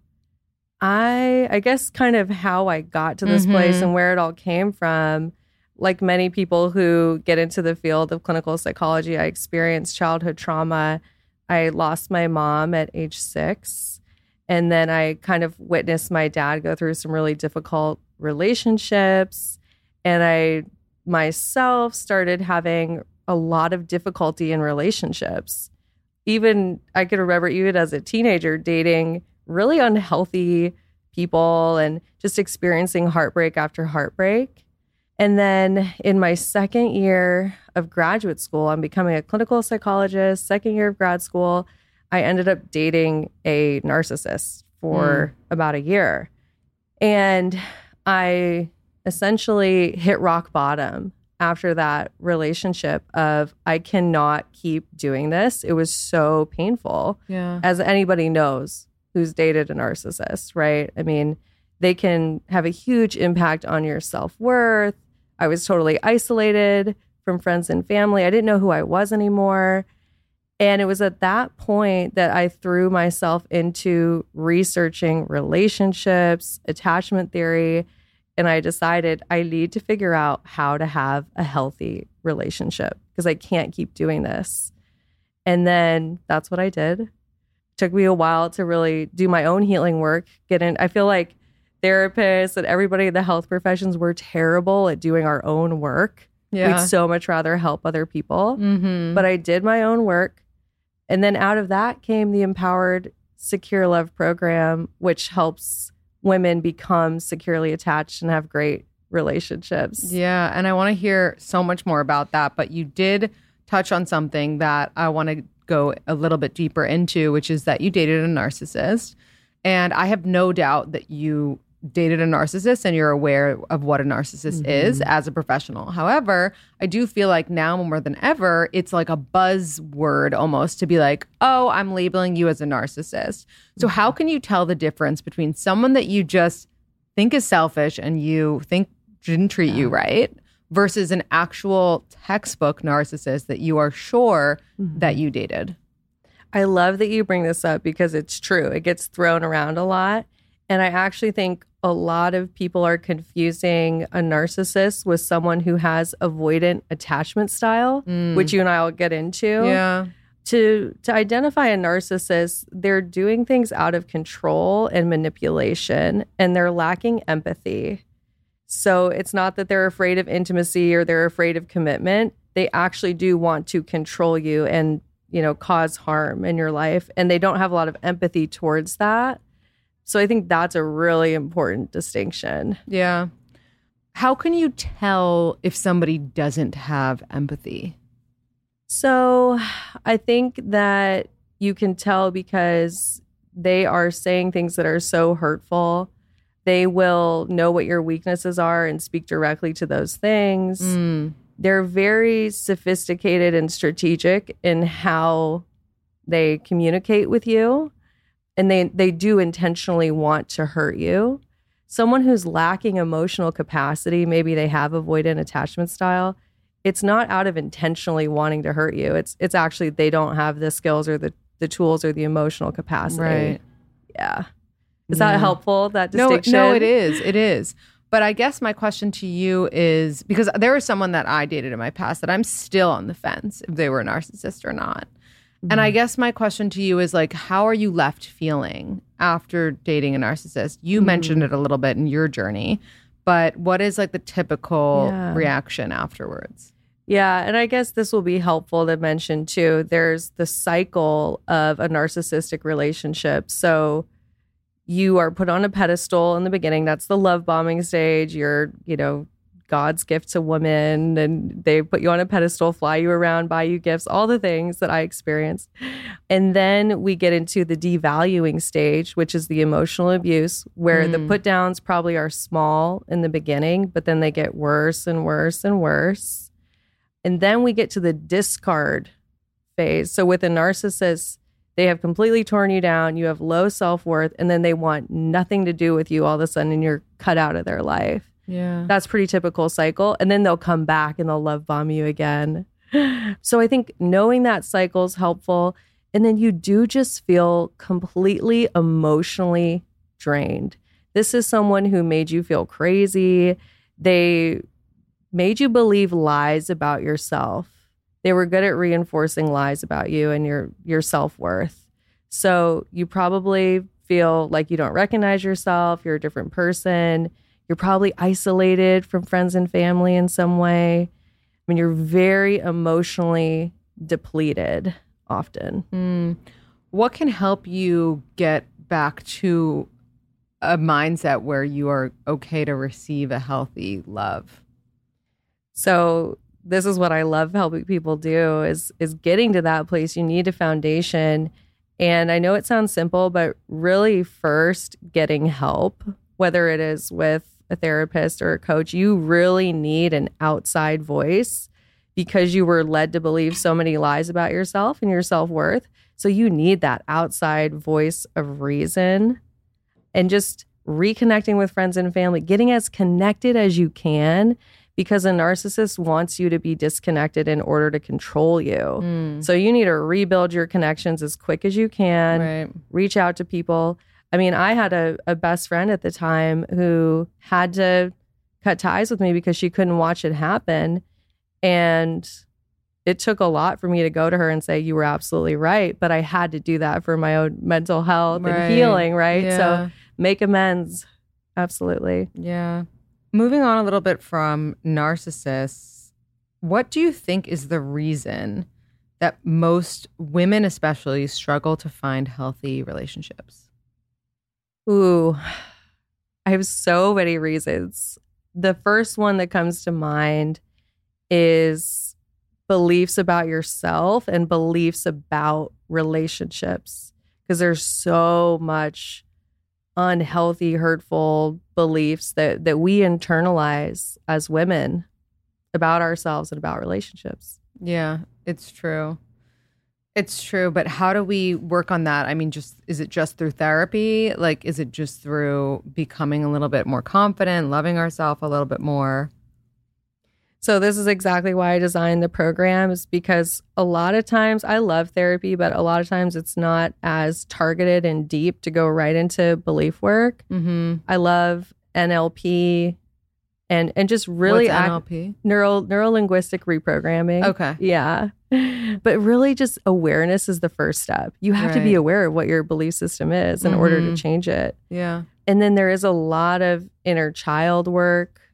E: I I guess kind of how I got to this
D: Mhm.
E: place and where it all came from. Like many people who get into the field of clinical psychology, I experienced childhood trauma. I lost my mom at age six. And then I kind of witnessed my dad go through some really difficult relationships. And I myself started having a lot of difficulty in relationships. Even I could remember, even as a teenager, dating really unhealthy people and just experiencing heartbreak after heartbreak. And then in my second year of graduate school, I'm becoming a clinical psychologist. Second year of grad school, I ended up dating a narcissist for about a year. And I essentially hit rock bottom after that relationship of I cannot keep doing this. It was so painful.
D: Yeah.
E: As anybody knows who's dated a narcissist, right? I mean, they can have a huge impact on your self-worth. I was totally isolated from friends and family. I didn't know who I was anymore. And it was at that point that I threw myself into researching relationships, attachment theory, and I decided I need to figure out how to have a healthy relationship because I can't keep doing this. And then that's what I did. Took me a while to really do my own healing work. Get in. I feel like therapists and everybody in the health professions, we're terrible at doing our own work.
D: Yeah.
E: We'd so much rather help other people.
D: Mm-hmm.
E: But I did my own work. And then out of that came the Empowered Secure Love program, which helps women become securely attached and have great relationships.
D: Yeah. And I want to hear so much more about that. But you did touch on something that I want to go a little bit deeper into, which is that you dated a narcissist. And I have no doubt that you dated a narcissist and you're aware of what a narcissist mm-hmm. is as a professional. However, I do feel like now more than ever, it's like a buzzword almost to be like, oh, I'm labeling you as a narcissist. So how can you tell the difference between someone that you just think is selfish and you think didn't treat yeah. you right versus an actual textbook narcissist that you are sure mm-hmm. that you dated?
E: I love that you bring this up because it's true. It gets thrown around a lot. And I actually think a lot of people are confusing a narcissist with someone who has avoidant attachment style, mm. which you and I will get into.
D: Yeah.
E: To to identify a narcissist, they're doing things out of control and manipulation, and they're lacking empathy. So it's not that they're afraid of intimacy or they're afraid of commitment. They actually do want to control you and, you know, cause harm in your life. And they don't have a lot of empathy towards that. So I think that's a really important distinction.
D: Yeah. How can you tell if somebody doesn't have empathy?
E: So I think that you can tell because they are saying things that are so hurtful. They will know what your weaknesses are and speak directly to those things. Mm. They're very sophisticated and strategic in how they communicate with you. And they, they do intentionally want to hurt you. Someone who's lacking emotional capacity, maybe they have avoidant attachment style, it's not out of intentionally wanting to hurt you. It's it's actually they don't have the skills or the, the tools or the emotional capacity.
D: Right.
E: Yeah. Is
D: yeah.
E: that helpful, that distinction?
D: No, no, it is. It is. But I guess my question to you is, because there was someone that I dated in my past that I'm still on the fence if they were a narcissist or not. And I guess my question to you is like, how are you left feeling after dating a narcissist? You mm. mentioned it a little bit in your journey, but what is like the typical yeah. reaction afterwards?
E: Yeah. And I guess this will be helpful to mention too. There's the cycle of a narcissistic relationship. So you are put on a pedestal in the beginning. That's the love bombing stage. You're, you know, God's gift to women, and they put you on a pedestal, fly you around, buy you gifts, all the things that I experienced. And then we get into the devaluing stage, which is the emotional abuse, where mm. the put downs probably are small in the beginning, but then they get worse and worse and worse. And then we get to the discard phase. So with a narcissist, they have completely torn you down, you have low self-worth, and then they want nothing to do with you all of a sudden, and you're cut out of their life.
D: Yeah.
E: That's pretty typical cycle. And then they'll come back and they'll love bomb you again. So I think knowing that cycle is helpful. And then you do just feel completely emotionally drained. This is someone who made you feel crazy. They made you believe lies about yourself. They were good at reinforcing lies about you and your, your self-worth. So you probably feel like you don't recognize yourself. You're a different person. You're probably isolated from friends and family in some way. I mean, you're very emotionally depleted often.
D: Mm. What can help you get back to a mindset where you are okay to receive a healthy love?
E: So this is what I love helping people do is, is getting to that place. You need a foundation. And I know it sounds simple, but really first getting help, whether it is with a therapist or a coach, you really need an outside voice because you were led to believe so many lies about yourself and your self-worth. So you need that outside voice of reason, and just reconnecting with friends and family, getting as connected as you can, because a narcissist wants you to be disconnected in order to control you. Mm. So you need to rebuild your connections as quick as you can,
D: right.
E: Reach out to people. I mean, I had a, a best friend at the time who had to cut ties with me because she couldn't watch it happen. And it took a lot for me to go to her and say, you were absolutely right. But I had to do that for my own mental health right. and healing, right?
D: Yeah.
E: So make amends. Absolutely.
D: Yeah. Moving on a little bit from narcissists, what do you think is the reason that most women especially struggle to find healthy relationships?
E: Ooh, I have so many reasons. The first one that comes to mind is beliefs about yourself and beliefs about relationships, because there's so much unhealthy, hurtful beliefs that, that we internalize as women about ourselves and about relationships.
D: Yeah, it's true. It's true, but how do we work on that? I mean, just is it just through therapy? Like, is it just through becoming a little bit more confident, loving ourselves a little bit more?
E: So this is exactly why I designed the programs, because a lot of times I love therapy, but a lot of times it's not as targeted and deep to go right into belief work.
D: Mm-hmm.
E: I love N L P and and just really
D: What's N L P?
E: Ac- neuro neuro-linguistic reprogramming.
D: Okay.
E: Yeah. But really just awareness is the first step. You have
D: right.
E: to be aware of what your belief system is in mm-hmm. order to change it.
D: Yeah.
E: And then there is a lot of inner child work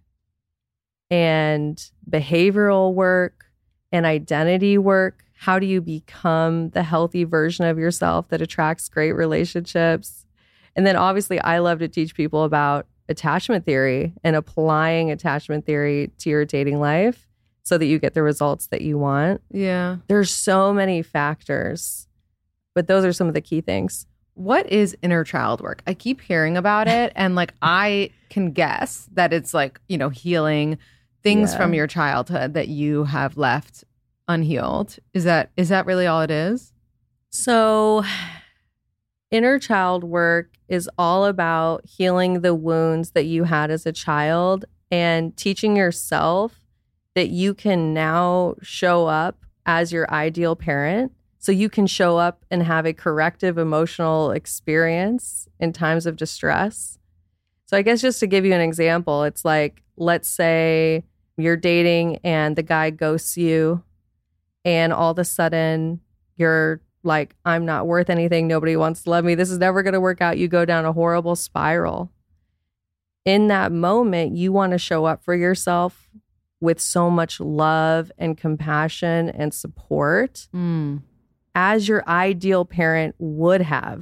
E: and behavioral work and identity work. How do you become the healthy version of yourself that attracts great relationships? And then obviously I love to teach people about attachment theory and applying attachment theory to your dating life so that you get the results that you want.
D: Yeah.
E: There's so many factors, but those are some of the key things.
D: What is inner child work? I keep hearing about it, and like I can guess that it's like, you know, healing things yeah. from your childhood that you have left unhealed. Is that is that really all it is?
E: So inner child work is all about healing the wounds that you had as a child and teaching yourself that you can now show up as your ideal parent. So you can show up and have a corrective emotional experience in times of distress. So I guess just to give you an example, it's like, let's say you're dating and the guy ghosts you, and all of a sudden you're like, I'm not worth anything. Nobody wants to love me. This is never going to work out. You go down a horrible spiral. In that moment, you want to show up for yourself with so much love and compassion and support
D: mm.
E: as your ideal parent would have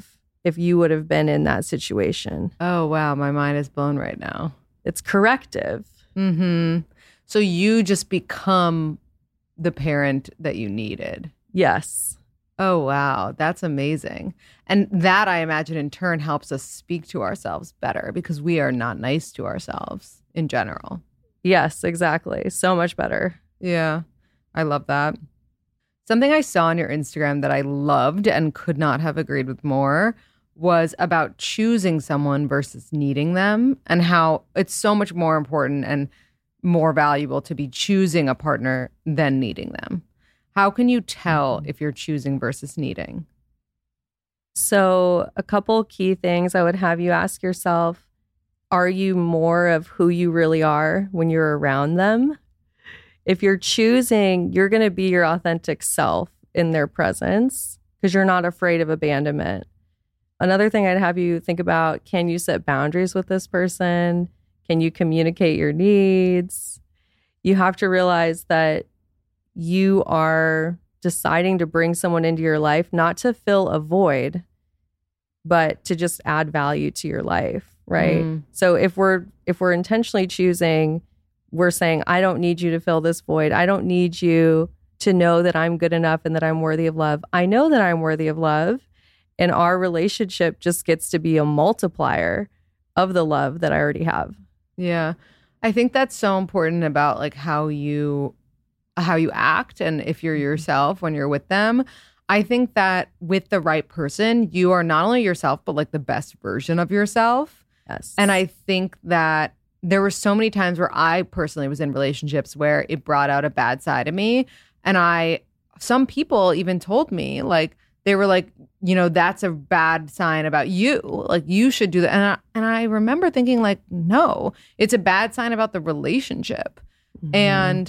E: if you would have been in that situation.
D: Oh, wow. My mind is blown right now.
E: It's corrective.
D: Mm-hmm. So you just become the parent that you needed.
E: Yes.
D: Oh, wow. That's amazing. And that, I imagine, in turn helps us speak to ourselves better because we are not nice to ourselves in general.
E: Yes, exactly. So much better.
D: Yeah. I love that. Something I saw on your Instagram that I loved and could not have agreed with more was about choosing someone versus needing them, and how it's so much more important and more valuable to be choosing a partner than needing them. How can you tell if you're choosing versus needing?
E: So a couple key things I would have you ask yourself. Are you more of who you really are when you're around them? If you're choosing, you're going to be your authentic self in their presence because you're not afraid of abandonment. Another thing I'd have you think about, can you set boundaries with this person? Can you communicate your needs? You have to realize that you are deciding to bring someone into your life, not to fill a void, but to just add value to your life, right? Mm. So if we're if we're intentionally choosing, we're saying, I don't need you to fill this void. I don't need you to know that I'm good enough and that I'm worthy of love. I know that I'm worthy of love. And our relationship just gets to be a multiplier of the love that I already have.
D: Yeah. I think that's so important about like how you how you act and if you're yourself when you're with them. I think that with the right person, you are not only yourself, but like the best version of yourself.
E: Yes.
D: And I think that there were so many times where I personally was in relationships where it brought out a bad side of me. And I, some people even told me, like, they were like, you know, that's a bad sign about you. Like, you should do that. And I, and I remember thinking, like, no, it's a bad sign about the relationship. Mm-hmm. And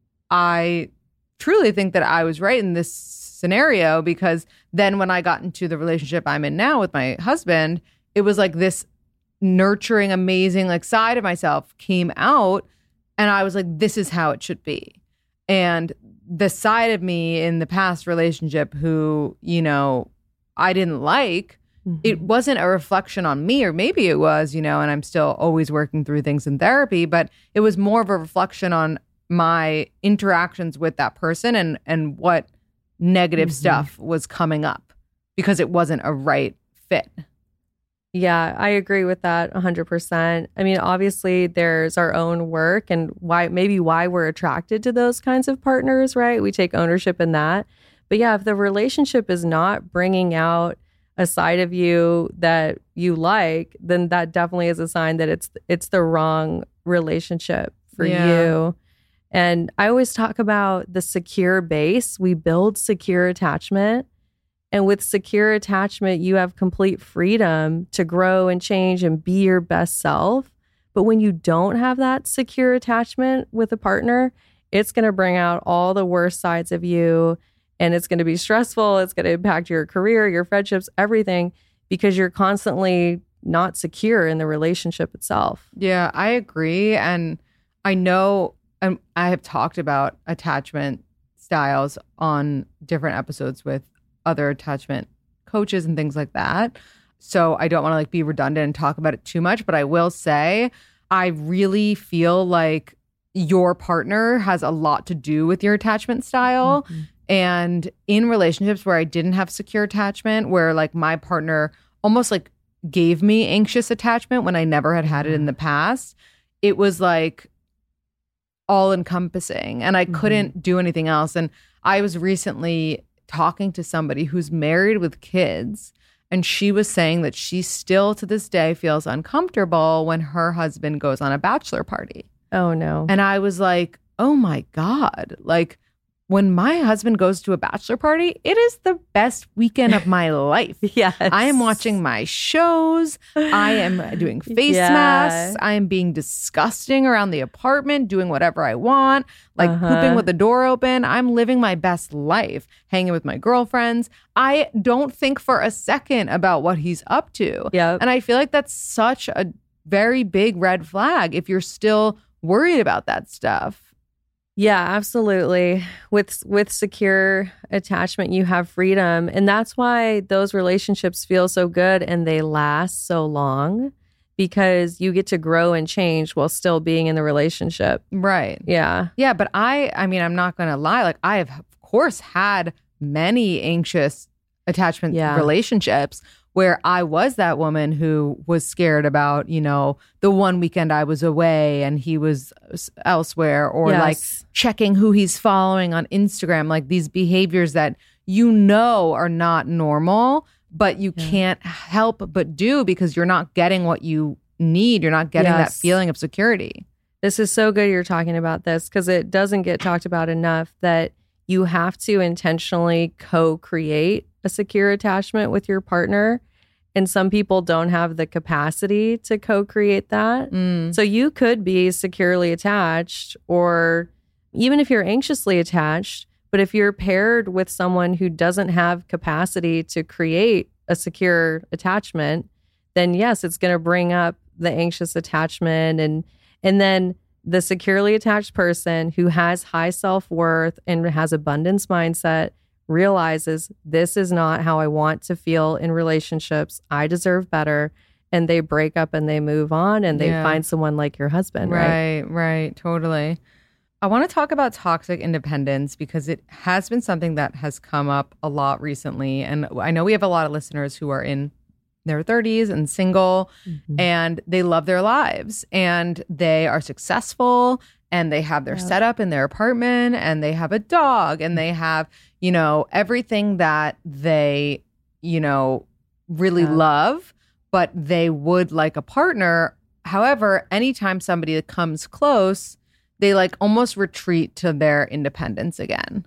D: I truly think that I was right in this scenario, because then when I got into the relationship I'm in now with my husband, it was like this nurturing, amazing like side of myself came out, and I was like, this is how it should be. And the side of me in the past relationship who, you know, I didn't like, mm-hmm. it wasn't a reflection on me, or maybe it was, you know, and I'm still always working through things in therapy, but it was more of a reflection on my interactions with that person and and what negative mm-hmm. stuff was coming up because it wasn't a right fit.
E: Yeah, I agree with that one hundred percent. I mean, obviously there's our own work and why maybe why we're attracted to those kinds of partners, right? We take ownership in that. But yeah, if the relationship is not bringing out a side of you that you like, then that definitely is a sign that it's it's the wrong relationship for yeah. you. And I always talk about the secure base. We build secure attachment. And with secure attachment, you have complete freedom to grow and change and be your best self. But when you don't have that secure attachment with a partner, it's going to bring out all the worst sides of you. And it's going to be stressful. It's going to impact your career, your friendships, everything, because you're constantly not secure in the relationship itself.
D: Yeah, I agree. And I know um, I have talked about attachment styles on different episodes with other attachment coaches and things like that. So I don't want to like be redundant and talk about it too much, but I will say I really feel like your partner has a lot to do with your attachment style. Mm-hmm. And in relationships where I didn't have secure attachment, where like my partner almost like gave me anxious attachment when I never had had it in the past, it was like all encompassing and I mm-hmm. couldn't do anything else. And I was recently talking to somebody who's married with kids, and she was saying that she still to this day feels uncomfortable when her husband goes on a bachelor party.
E: Oh no.
D: And I was like, oh my God, like when my husband goes to a bachelor party, it is the best weekend of my life.
E: Yes.
D: I am watching my shows. I am doing face yeah. masks. I am being disgusting around the apartment, doing whatever I want, like uh-huh. pooping with the door open. I'm living my best life, hanging with my girlfriends. I don't think for a second about what he's up to.
E: Yep.
D: And I feel like that's such a very big red flag if you're still worried about that stuff.
E: Yeah, absolutely. With with secure attachment, you have freedom. And that's why those relationships feel so good and they last so long, because you get to grow and change while still being in the relationship.
D: Right.
E: Yeah.
D: Yeah, but I I mean, I'm not going to lie. Like, I have, of course, had many anxious attachment
E: Yeah.
D: relationships where I was that woman who was scared about, you know, the one weekend I was away and he was elsewhere, or
E: Yes.
D: like checking who he's following on Instagram, like these behaviors that you know are not normal, but you
E: Yeah.
D: can't help but do because you're not getting what you need. You're not getting that
E: Yes.
D: feeling of security.
E: This is so good you're talking about this, because it doesn't get talked about enough that you have to intentionally co-create a secure attachment with your partner. And some people don't have the capacity to co-create that.
D: Mm.
E: So you could be securely attached, or even if you're anxiously attached, but if you're paired with someone who doesn't have capacity to create a secure attachment, then yes, it's going to bring up the anxious attachment. And and then the securely attached person who has high self-worth and has abundance mindset realizes this is not how I want to feel in relationships. I deserve better. And they break up and they move on and they
D: Yeah.
E: find someone like your husband, right?
D: Right, right, totally. I want to talk about toxic independence because it has been something that has come up a lot recently. And I know we have a lot of listeners who are in their thirties and single,
E: Mhm.
D: and they love their lives and they are successful and they have their
E: Yep.
D: setup in their apartment and they have a dog and they have, you know, everything that they, you know, really
E: Yeah.
D: love, but they would like a partner. However, anytime somebody that comes close, they like almost retreat to their independence again.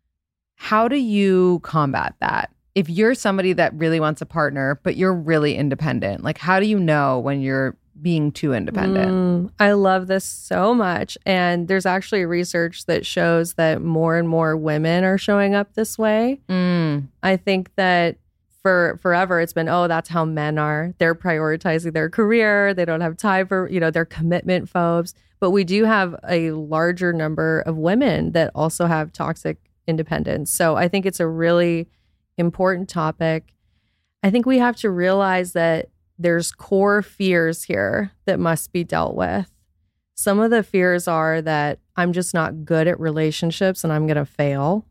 D: How do you combat that? If you're somebody that really wants a partner, but you're really independent, like how do you know when you're being too independent?
E: Mm, I love this so much. And there's actually research that shows that more and more women are showing up this way.
D: Mm.
E: I think that for forever it's been, oh, that's how men are. They're prioritizing their career. They don't have time for, you know, their commitment phobes. But we do have a larger number of women that also have toxic independence. So I think it's a really important topic. I think we have to realize that there's core fears here that must be dealt with. Some of the fears are that I'm just not good at relationships and I'm going to fail.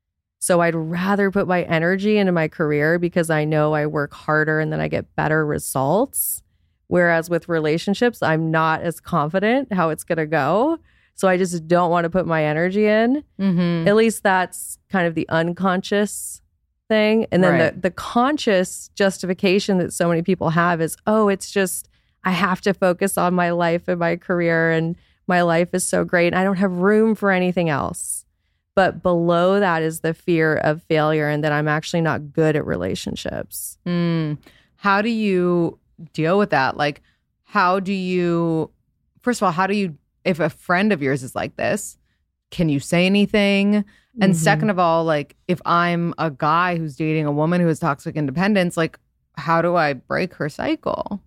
E: So I'd rather put my energy into my career because I know I work harder and then I get better results. Whereas with relationships, I'm not as confident how it's going to go. So I just don't want to put my energy in.
D: Mm-hmm.
E: At least that's kind of the unconscious thing. And then
D: Right.
E: the, the conscious justification that so many people have is, oh, it's just, I have to focus on my life and my career and my life is so great. I don't have room for anything else. But below that is the fear of failure and that I'm actually not good at relationships.
D: Mm. How do you deal with that? Like, how do you, first of all, how do you, if a friend of yours is like this, can you say anything? And
E: Mhm.
D: second of all, like if I'm a guy who's dating a woman who has toxic independence, like how do I break her cycle?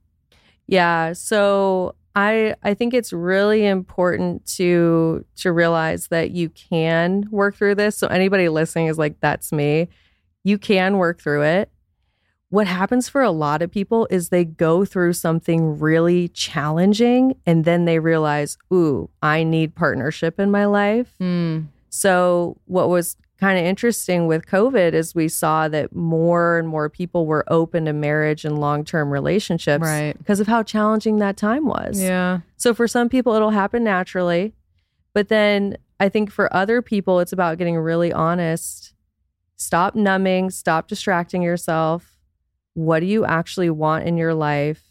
E: Yeah. So I I think it's really important to to realize that you can work through this. So anybody listening is like, that's me. You can work through it. What happens for a lot of people is they go through something really challenging and then they realize, ooh, I need partnership in my life.
D: Mm.
E: So what was kind of interesting with COVID is we saw that more and more people were open to marriage and long-term relationships
D: Right.
E: because of how challenging that time was.
D: Yeah.
E: So for some people, it'll happen naturally. But then I think for other people, it's about getting really honest. Stop numbing, stop distracting yourself. What do you actually want in your life?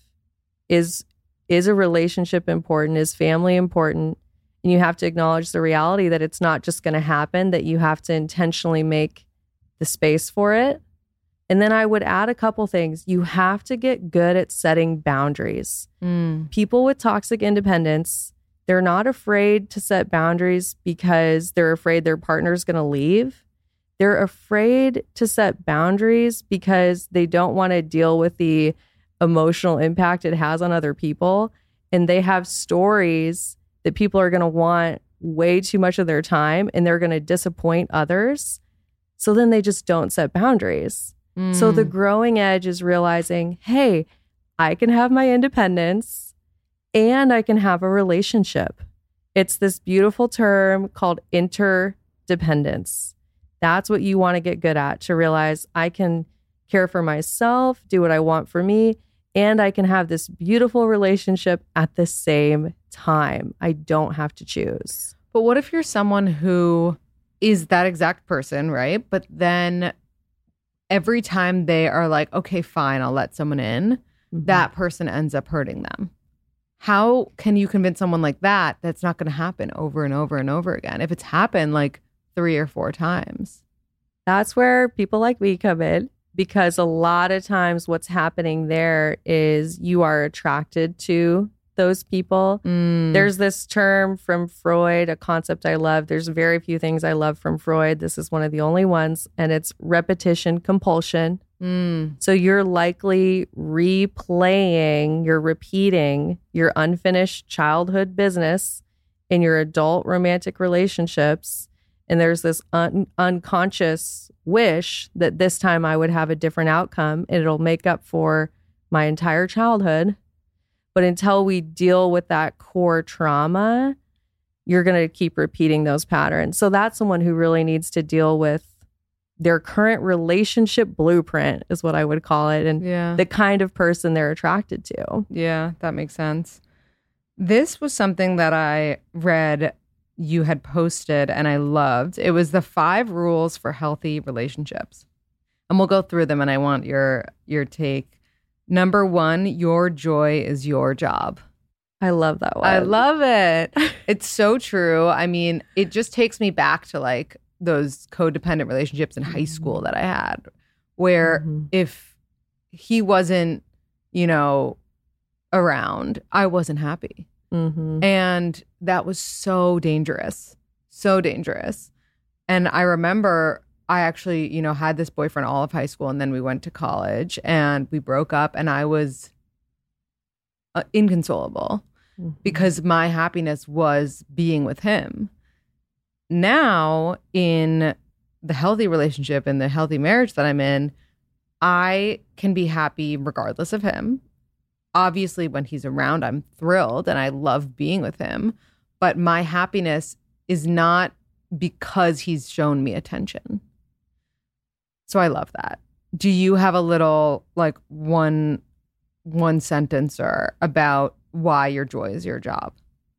E: Is is a relationship important? Is family important? And you have to acknowledge the reality that it's not just going to happen, that you have to intentionally make the space for it. And then I would add a couple things. You have to get good at setting boundaries.
D: Mm.
E: People with toxic independence, they're not afraid to set boundaries because they're afraid their partner's going to leave. They're afraid to set boundaries because they don't want to deal with the emotional impact it has on other people. And they have stories that people are going to want way too much of their time and they're going to disappoint others. So then they just don't set boundaries. Mm. So the growing edge is realizing, hey, I can have my independence and I can have a relationship. It's this beautiful term called interdependence. That's what you want to get good at, to realize I can care for myself, do what I want for me, and I can have this beautiful relationship at the same time. I don't have to choose.
D: But what if you're someone who is that exact person, right? But then every time they are like, okay, fine, I'll let someone in, mm-hmm. that person ends up hurting them. How can you convince someone like that that's not going to happen over and over and over again if it's happened like three or four times?
E: That's where people like me come in, because a lot of times what's happening there is you are attracted to those people. Mm. There's this term from Freud, a concept I love. There's very few things I love from Freud. This is one of the only ones, and it's repetition compulsion. Mm. So you're likely replaying, you're repeating your unfinished childhood business in your adult romantic relationships. And there's this un- unconscious wish that this time I would have a different outcome and it'll make up for my entire childhood. But until we deal with that core trauma, you're going to keep repeating those patterns. So that's someone who really needs to deal with their current relationship blueprint, is what I would call it, and yeah. the kind of person they're attracted to.
D: Yeah, that makes sense. This was something that I read you had posted and I loved. It was the five rules for healthy relationships. And we'll go through them and I want your your take. Number one, your joy is your job.
E: I love that one.
D: I love it. It's so true. I mean, it just takes me back to like those codependent relationships in high school that I had, where mm-hmm. if he wasn't, you know, around, I wasn't happy. Mm-hmm. And that was so dangerous, so dangerous. And I remember I actually, you know, had this boyfriend all of high school, and then we went to college and we broke up, and I was uh, inconsolable mm-hmm. because my happiness was being with him. Now, in the healthy relationship and the healthy marriage that I'm in, I can be happy regardless of him. Obviously, when he's around, I'm thrilled and I love being with him. But my happiness is not because he's shown me attention. So I love that. Do you have a little, like, one one sentence or about why your joy is your job?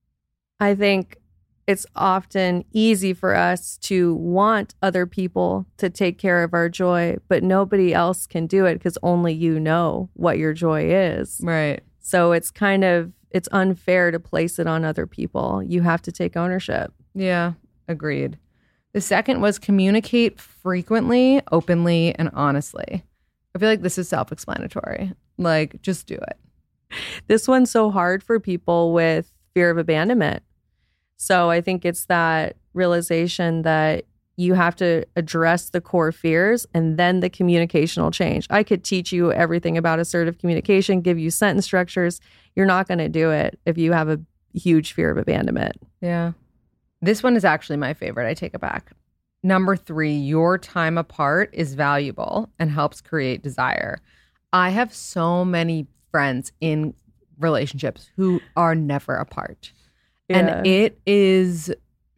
E: I think it's often easy for us to want other people to take care of our joy, but nobody else can do it because only you know what your joy is.
D: Right.
E: So it's kind of, it's unfair to place it on other people. You have to take ownership.
D: Yeah, agreed. The second was communicate frequently, openly, and honestly. I feel like this is self-explanatory. Like, just do it.
E: This one's so hard for people with fear of abandonment. So I think it's that realization that you have to address the core fears and then the communication will change. I could teach you everything about assertive communication, give you sentence structures. You're not going to do it if you have a huge fear of abandonment.
D: Yeah. This one is actually my favorite. I take it back. Number three, your time apart is valuable and helps create desire. I have so many friends in relationships who are never apart. Yeah. And it is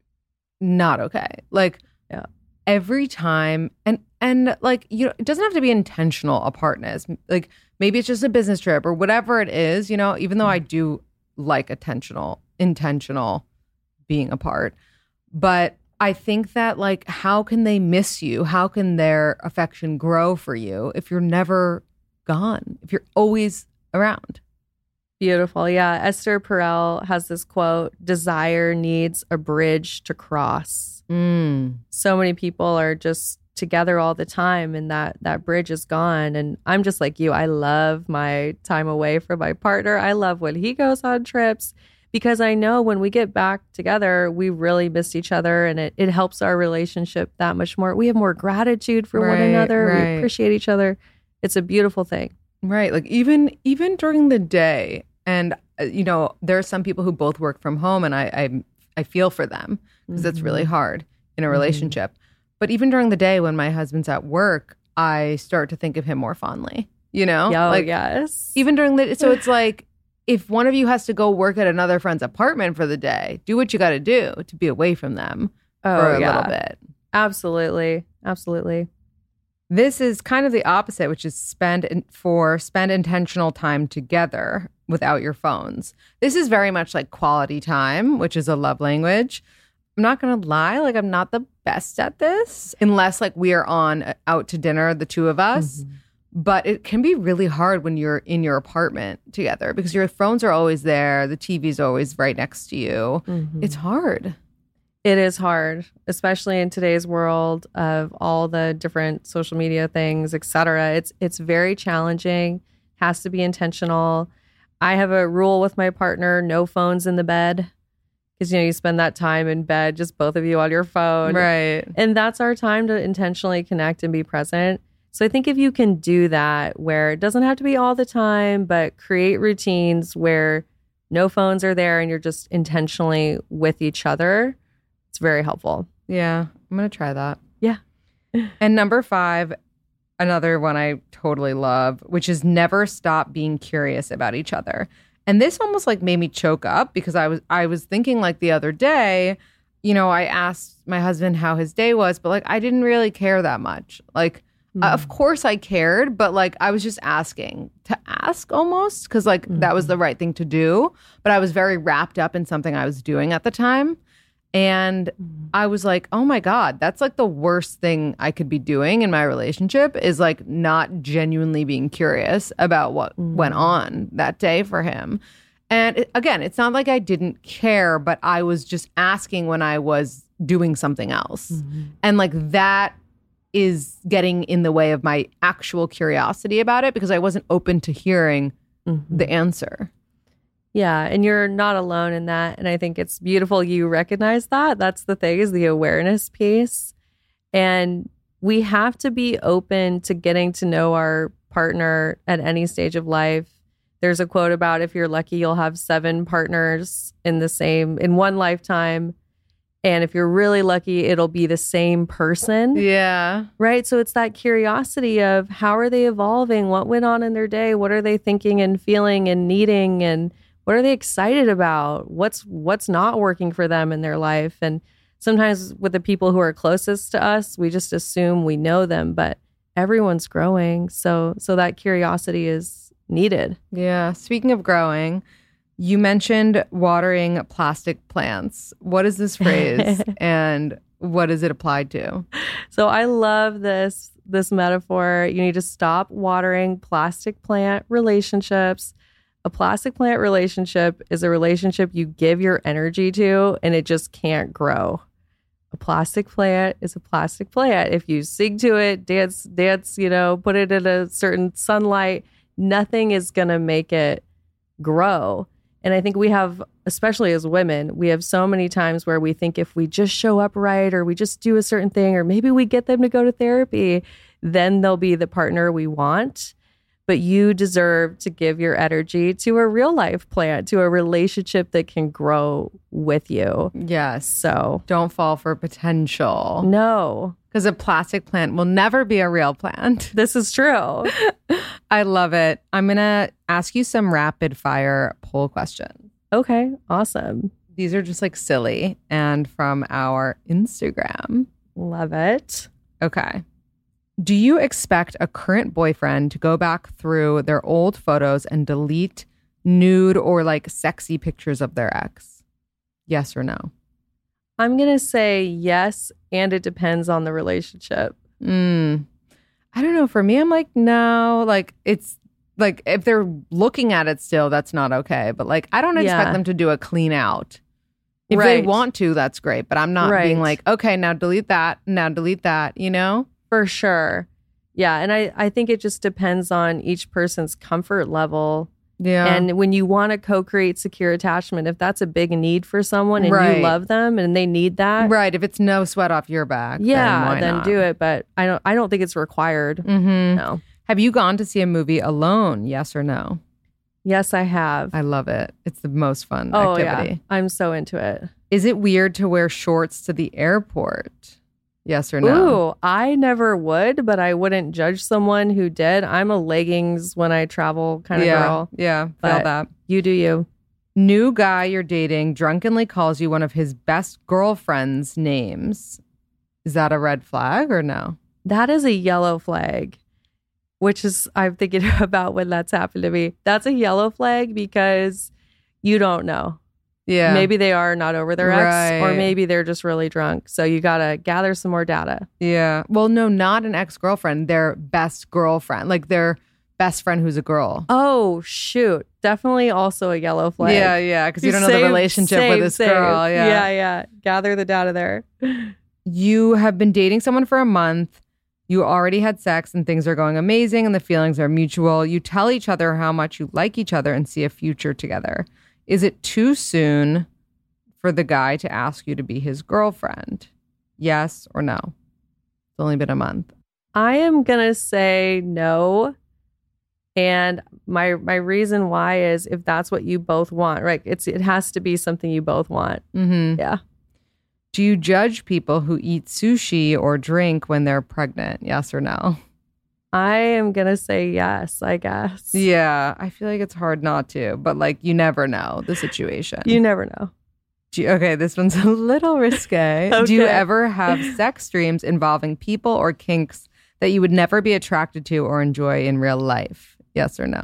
D: not okay. Like,
E: yeah.
D: every time, and and like, you know, it doesn't have to be intentional apartness. Like, maybe it's just a business trip or whatever it is, you know, even though I do like intentional, intentional being apart. But I think that, like, how can they miss you? How can their affection grow for you if you're never gone, if you're always around?
E: Beautiful. Yeah. Esther Perel has this quote, desire needs a bridge to cross.
D: Mm.
E: So many people are just together all the time and that, that bridge is gone. And I'm just like you. I love my time away from my partner. I love when he goes on trips because I know when we get back together, we really miss each other and it, it helps our relationship that much more. We have more gratitude for
D: right,
E: one another.
D: Right.
E: We appreciate each other. It's a beautiful thing.
D: Right. Like even even during the day. And, uh, you know, there are some people who both work from home and I, I I feel for them because mm-hmm. it's really hard in a relationship. Mm-hmm. But even during the day when my husband's at work, I start to think of him more fondly, you know?
E: Oh,
D: like,
E: yes.
D: Even during the, so it's like, if one of you has to go work at another friend's apartment for the day, do what you got to do to be away from them
E: oh,
D: for a
E: yeah.
D: little bit.
E: Absolutely. Absolutely.
D: This is kind of the opposite, which is spend in, for spend intentional time together without your phones. This is very much like quality time, which is a love language. I'm not going to lie, like I'm not the best at this unless like we are on out to dinner, the two of us. Mm-hmm. But it can be really hard when you're in your apartment together because your phones are always there. The T V's always right next to you. Mm-hmm. It's hard.
E: It is hard, especially in today's world of all the different social media things, et cetera. It's, it's very challenging, has to be intentional. I have a rule with my partner, no phones in the bed. Because, you know, you spend that time in bed, just both of you on your phone.
D: Right.
E: And that's our time to intentionally connect and be present. So I think if you can do that, where it doesn't have to be all the time, but create routines where no phones are there and you're just intentionally with each other, it's very helpful.
D: Yeah, I'm going to try that.
E: Yeah.
D: And number five, another one I totally love, which is never stop being curious about each other. And this almost like made me choke up because I was I was thinking like the other day, you know, I asked my husband how his day was, but like I didn't really care that much. Like, mm. uh, of course I cared, but like I was just asking to ask almost because like mm-hmm. that was the right thing to do. But I was very wrapped up in something I was doing at the time. And I was like, oh my God, that's like the worst thing I could be doing in my relationship is like not genuinely being curious about what mm. went on that day for him. And it, again, it's not like I didn't care, but I was just asking when I was doing something else. Mm-hmm. And like that is getting in the way of my actual curiosity about it because I wasn't open to hearing mm-hmm. the answer.
E: Yeah, and you're not alone in that. And I think it's beautiful you recognize that. That's the thing, is the awareness piece. And we have to be open to getting to know our partner at any stage of life. There's a quote about if you're lucky, you'll have seven partners in the same, in one lifetime. And if you're really lucky, it'll be the same person.
D: Yeah.
E: Right? So it's that curiosity of how are they evolving? What went on in their day? What are they thinking and feeling and needing? And what are they excited about? What's what's not working for them in their life? And sometimes with the people who are closest to us, we just assume we know them, but everyone's growing. So so that curiosity is needed.
D: Yeah. Speaking of growing, you mentioned watering plastic plants. What is this phrase and what is it applied to?
E: So I love this this metaphor. You need to stop watering plastic plant relationships. A plastic plant relationship is a relationship you give your energy to and it just can't grow. A plastic plant is a plastic plant. If you sing to it, dance, dance, you know, put it in a certain sunlight, nothing is going to make it grow. And I think we have, especially as women, we have so many times where we think if we just show up right or we just do a certain thing or maybe we get them to go to therapy, then they'll be the partner we want. But you deserve to give your energy to a real life plant, to a relationship that can grow with you.
D: Yes.
E: So
D: don't fall for potential.
E: No.
D: Because a plastic plant will never be a real plant.
E: This is true.
D: I love it. I'm going to ask you some rapid fire poll questions.
E: Okay. Awesome.
D: These are just like silly and from our Instagram.
E: Love it.
D: Okay. Do you expect a current boyfriend to go back through their old photos and delete nude or like sexy pictures of their ex? Yes or no?
E: I'm going to say yes, and it depends on the relationship.
D: Mm. I don't know. For me, I'm like, no, like it's like if they're looking at it still, that's not okay. But like, I don't expect
E: Yeah.
D: them to do a clean out. If
E: Right.
D: they want to, that's great. But I'm not
E: Right.
D: being like, okay, now delete that. Now delete that, you know?
E: For sure. Yeah. And I, I think it just depends on each person's comfort level.
D: Yeah.
E: And when you want to co-create secure attachment, if that's a big need for someone and
D: Right.
E: you love them and they need that,
D: right. If it's no sweat off your back,
E: yeah,
D: then, why
E: then
D: not?
E: do it. But I don't I don't think it's required.
D: Mm-hmm.
E: No.
D: Have you gone to see a movie alone? Yes or no?
E: Yes, I have.
D: I love it. It's the most fun
E: oh,
D: activity.
E: Yeah. I'm so into it.
D: Is it weird to wear shorts to the airport? Yes or no?
E: Ooh, I never would, but I wouldn't judge someone who did. I'm a leggings when I travel kind of
D: yeah,
E: girl.
D: Yeah, feel
E: But
D: that.
E: You do you.
D: New guy you're dating drunkenly calls you one of his best girlfriend's names. Is that a red flag or no?
E: That is a yellow flag, which is, I'm thinking about when that's happened to me. That's a yellow flag because you don't know.
D: Yeah.
E: Maybe they are not over their
D: Right.
E: ex, or maybe they're just really drunk. So you got to gather some more data.
D: Yeah. Well, no, not an ex-girlfriend. Their best girlfriend. Like their best friend who's a girl.
E: Oh, shoot. Definitely also a yellow flag.
D: Yeah, yeah. Because you don't know the
E: Save,
D: relationship
E: save,
D: with this
E: save.
D: girl. Yeah.
E: yeah, yeah. Gather the data there.
D: You have been dating someone for a month. You already had sex and things are going amazing and the feelings are mutual. You tell each other how much you like each other and see a future together. Is it too soon for the guy to ask you to be his girlfriend? Yes or no? It's only been a month.
E: I am going to say no. And my my reason why is if that's what you both want, right? It's it has to be something you both want.
D: Mm-hmm.
E: Yeah.
D: Do you judge people who eat sushi or drink when they're pregnant? Yes or no?
E: I am going to say yes, I guess.
D: Yeah, I feel like it's hard not to, but like you never know the situation.
E: You never know.
D: Do you, okay, this one's a little risque.
E: Okay.
D: Do you ever have sex dreams involving people or kinks that you would never be attracted to or enjoy in real life? Yes or no?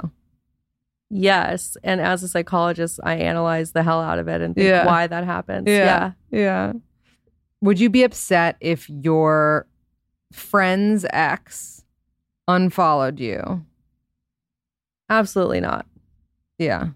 E: Yes. And as a psychologist, I analyze the hell out of it and think
D: Yeah.
E: why that happens.
D: Yeah. Yeah. Would you be upset if your friend's ex unfollowed you?
E: Absolutely not.
D: Yeah.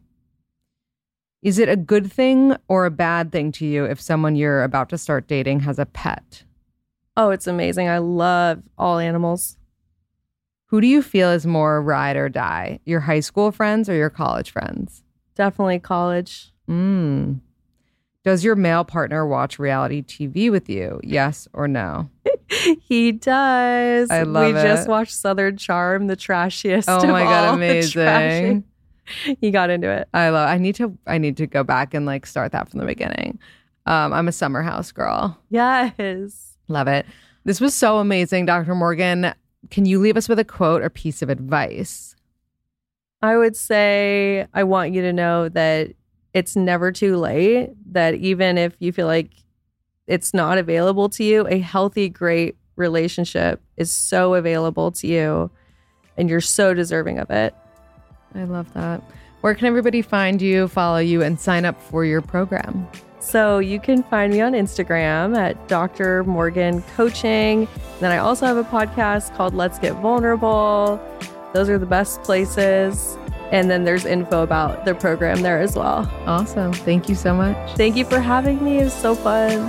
D: Is it a good thing or a bad thing to you if someone you're about to start dating has a pet?
E: Oh, it's amazing. I love all animals.
D: Who do you feel is more ride or die? Your high school friends or your college friends?
E: Definitely college.
D: Mm. Does your male partner watch reality T V with you? Yes or no?
E: He does.
D: I love
E: we
D: it.
E: just watched Southern Charm, the trashiest.
D: Oh
E: of
D: my God,
E: all the
D: amazing.
E: trashy. He got into it.
D: I love. I need to. I need to go back and like start that from the beginning. Um, I'm a summer house girl.
E: Yes.
D: Love it. This was so amazing, Doctor Morgan. Can you leave us with a quote or piece of advice?
E: I would say I want you to know that it's never too late, that even if you feel like it's not available to you, a healthy, great relationship is so available to you and you're so deserving of it.
D: I love that. Where can everybody find you, follow you, and sign up for your program?
E: So you can find me on Instagram at Doctor Morgan Coaching. Then I also have a podcast called Let's Get Vulnerable. Those are the best places. And then there's info about the program there as well.
D: Awesome. Thank you so much.
E: Thank you for having me. It was so fun.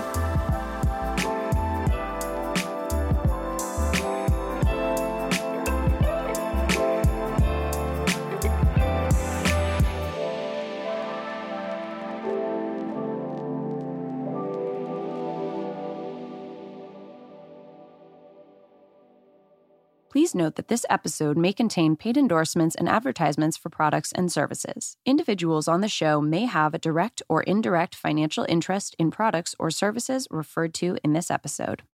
F: Please note that this episode may contain paid endorsements and advertisements for products and services. Individuals on the show may have a direct or indirect financial interest in products or services referred to in this episode.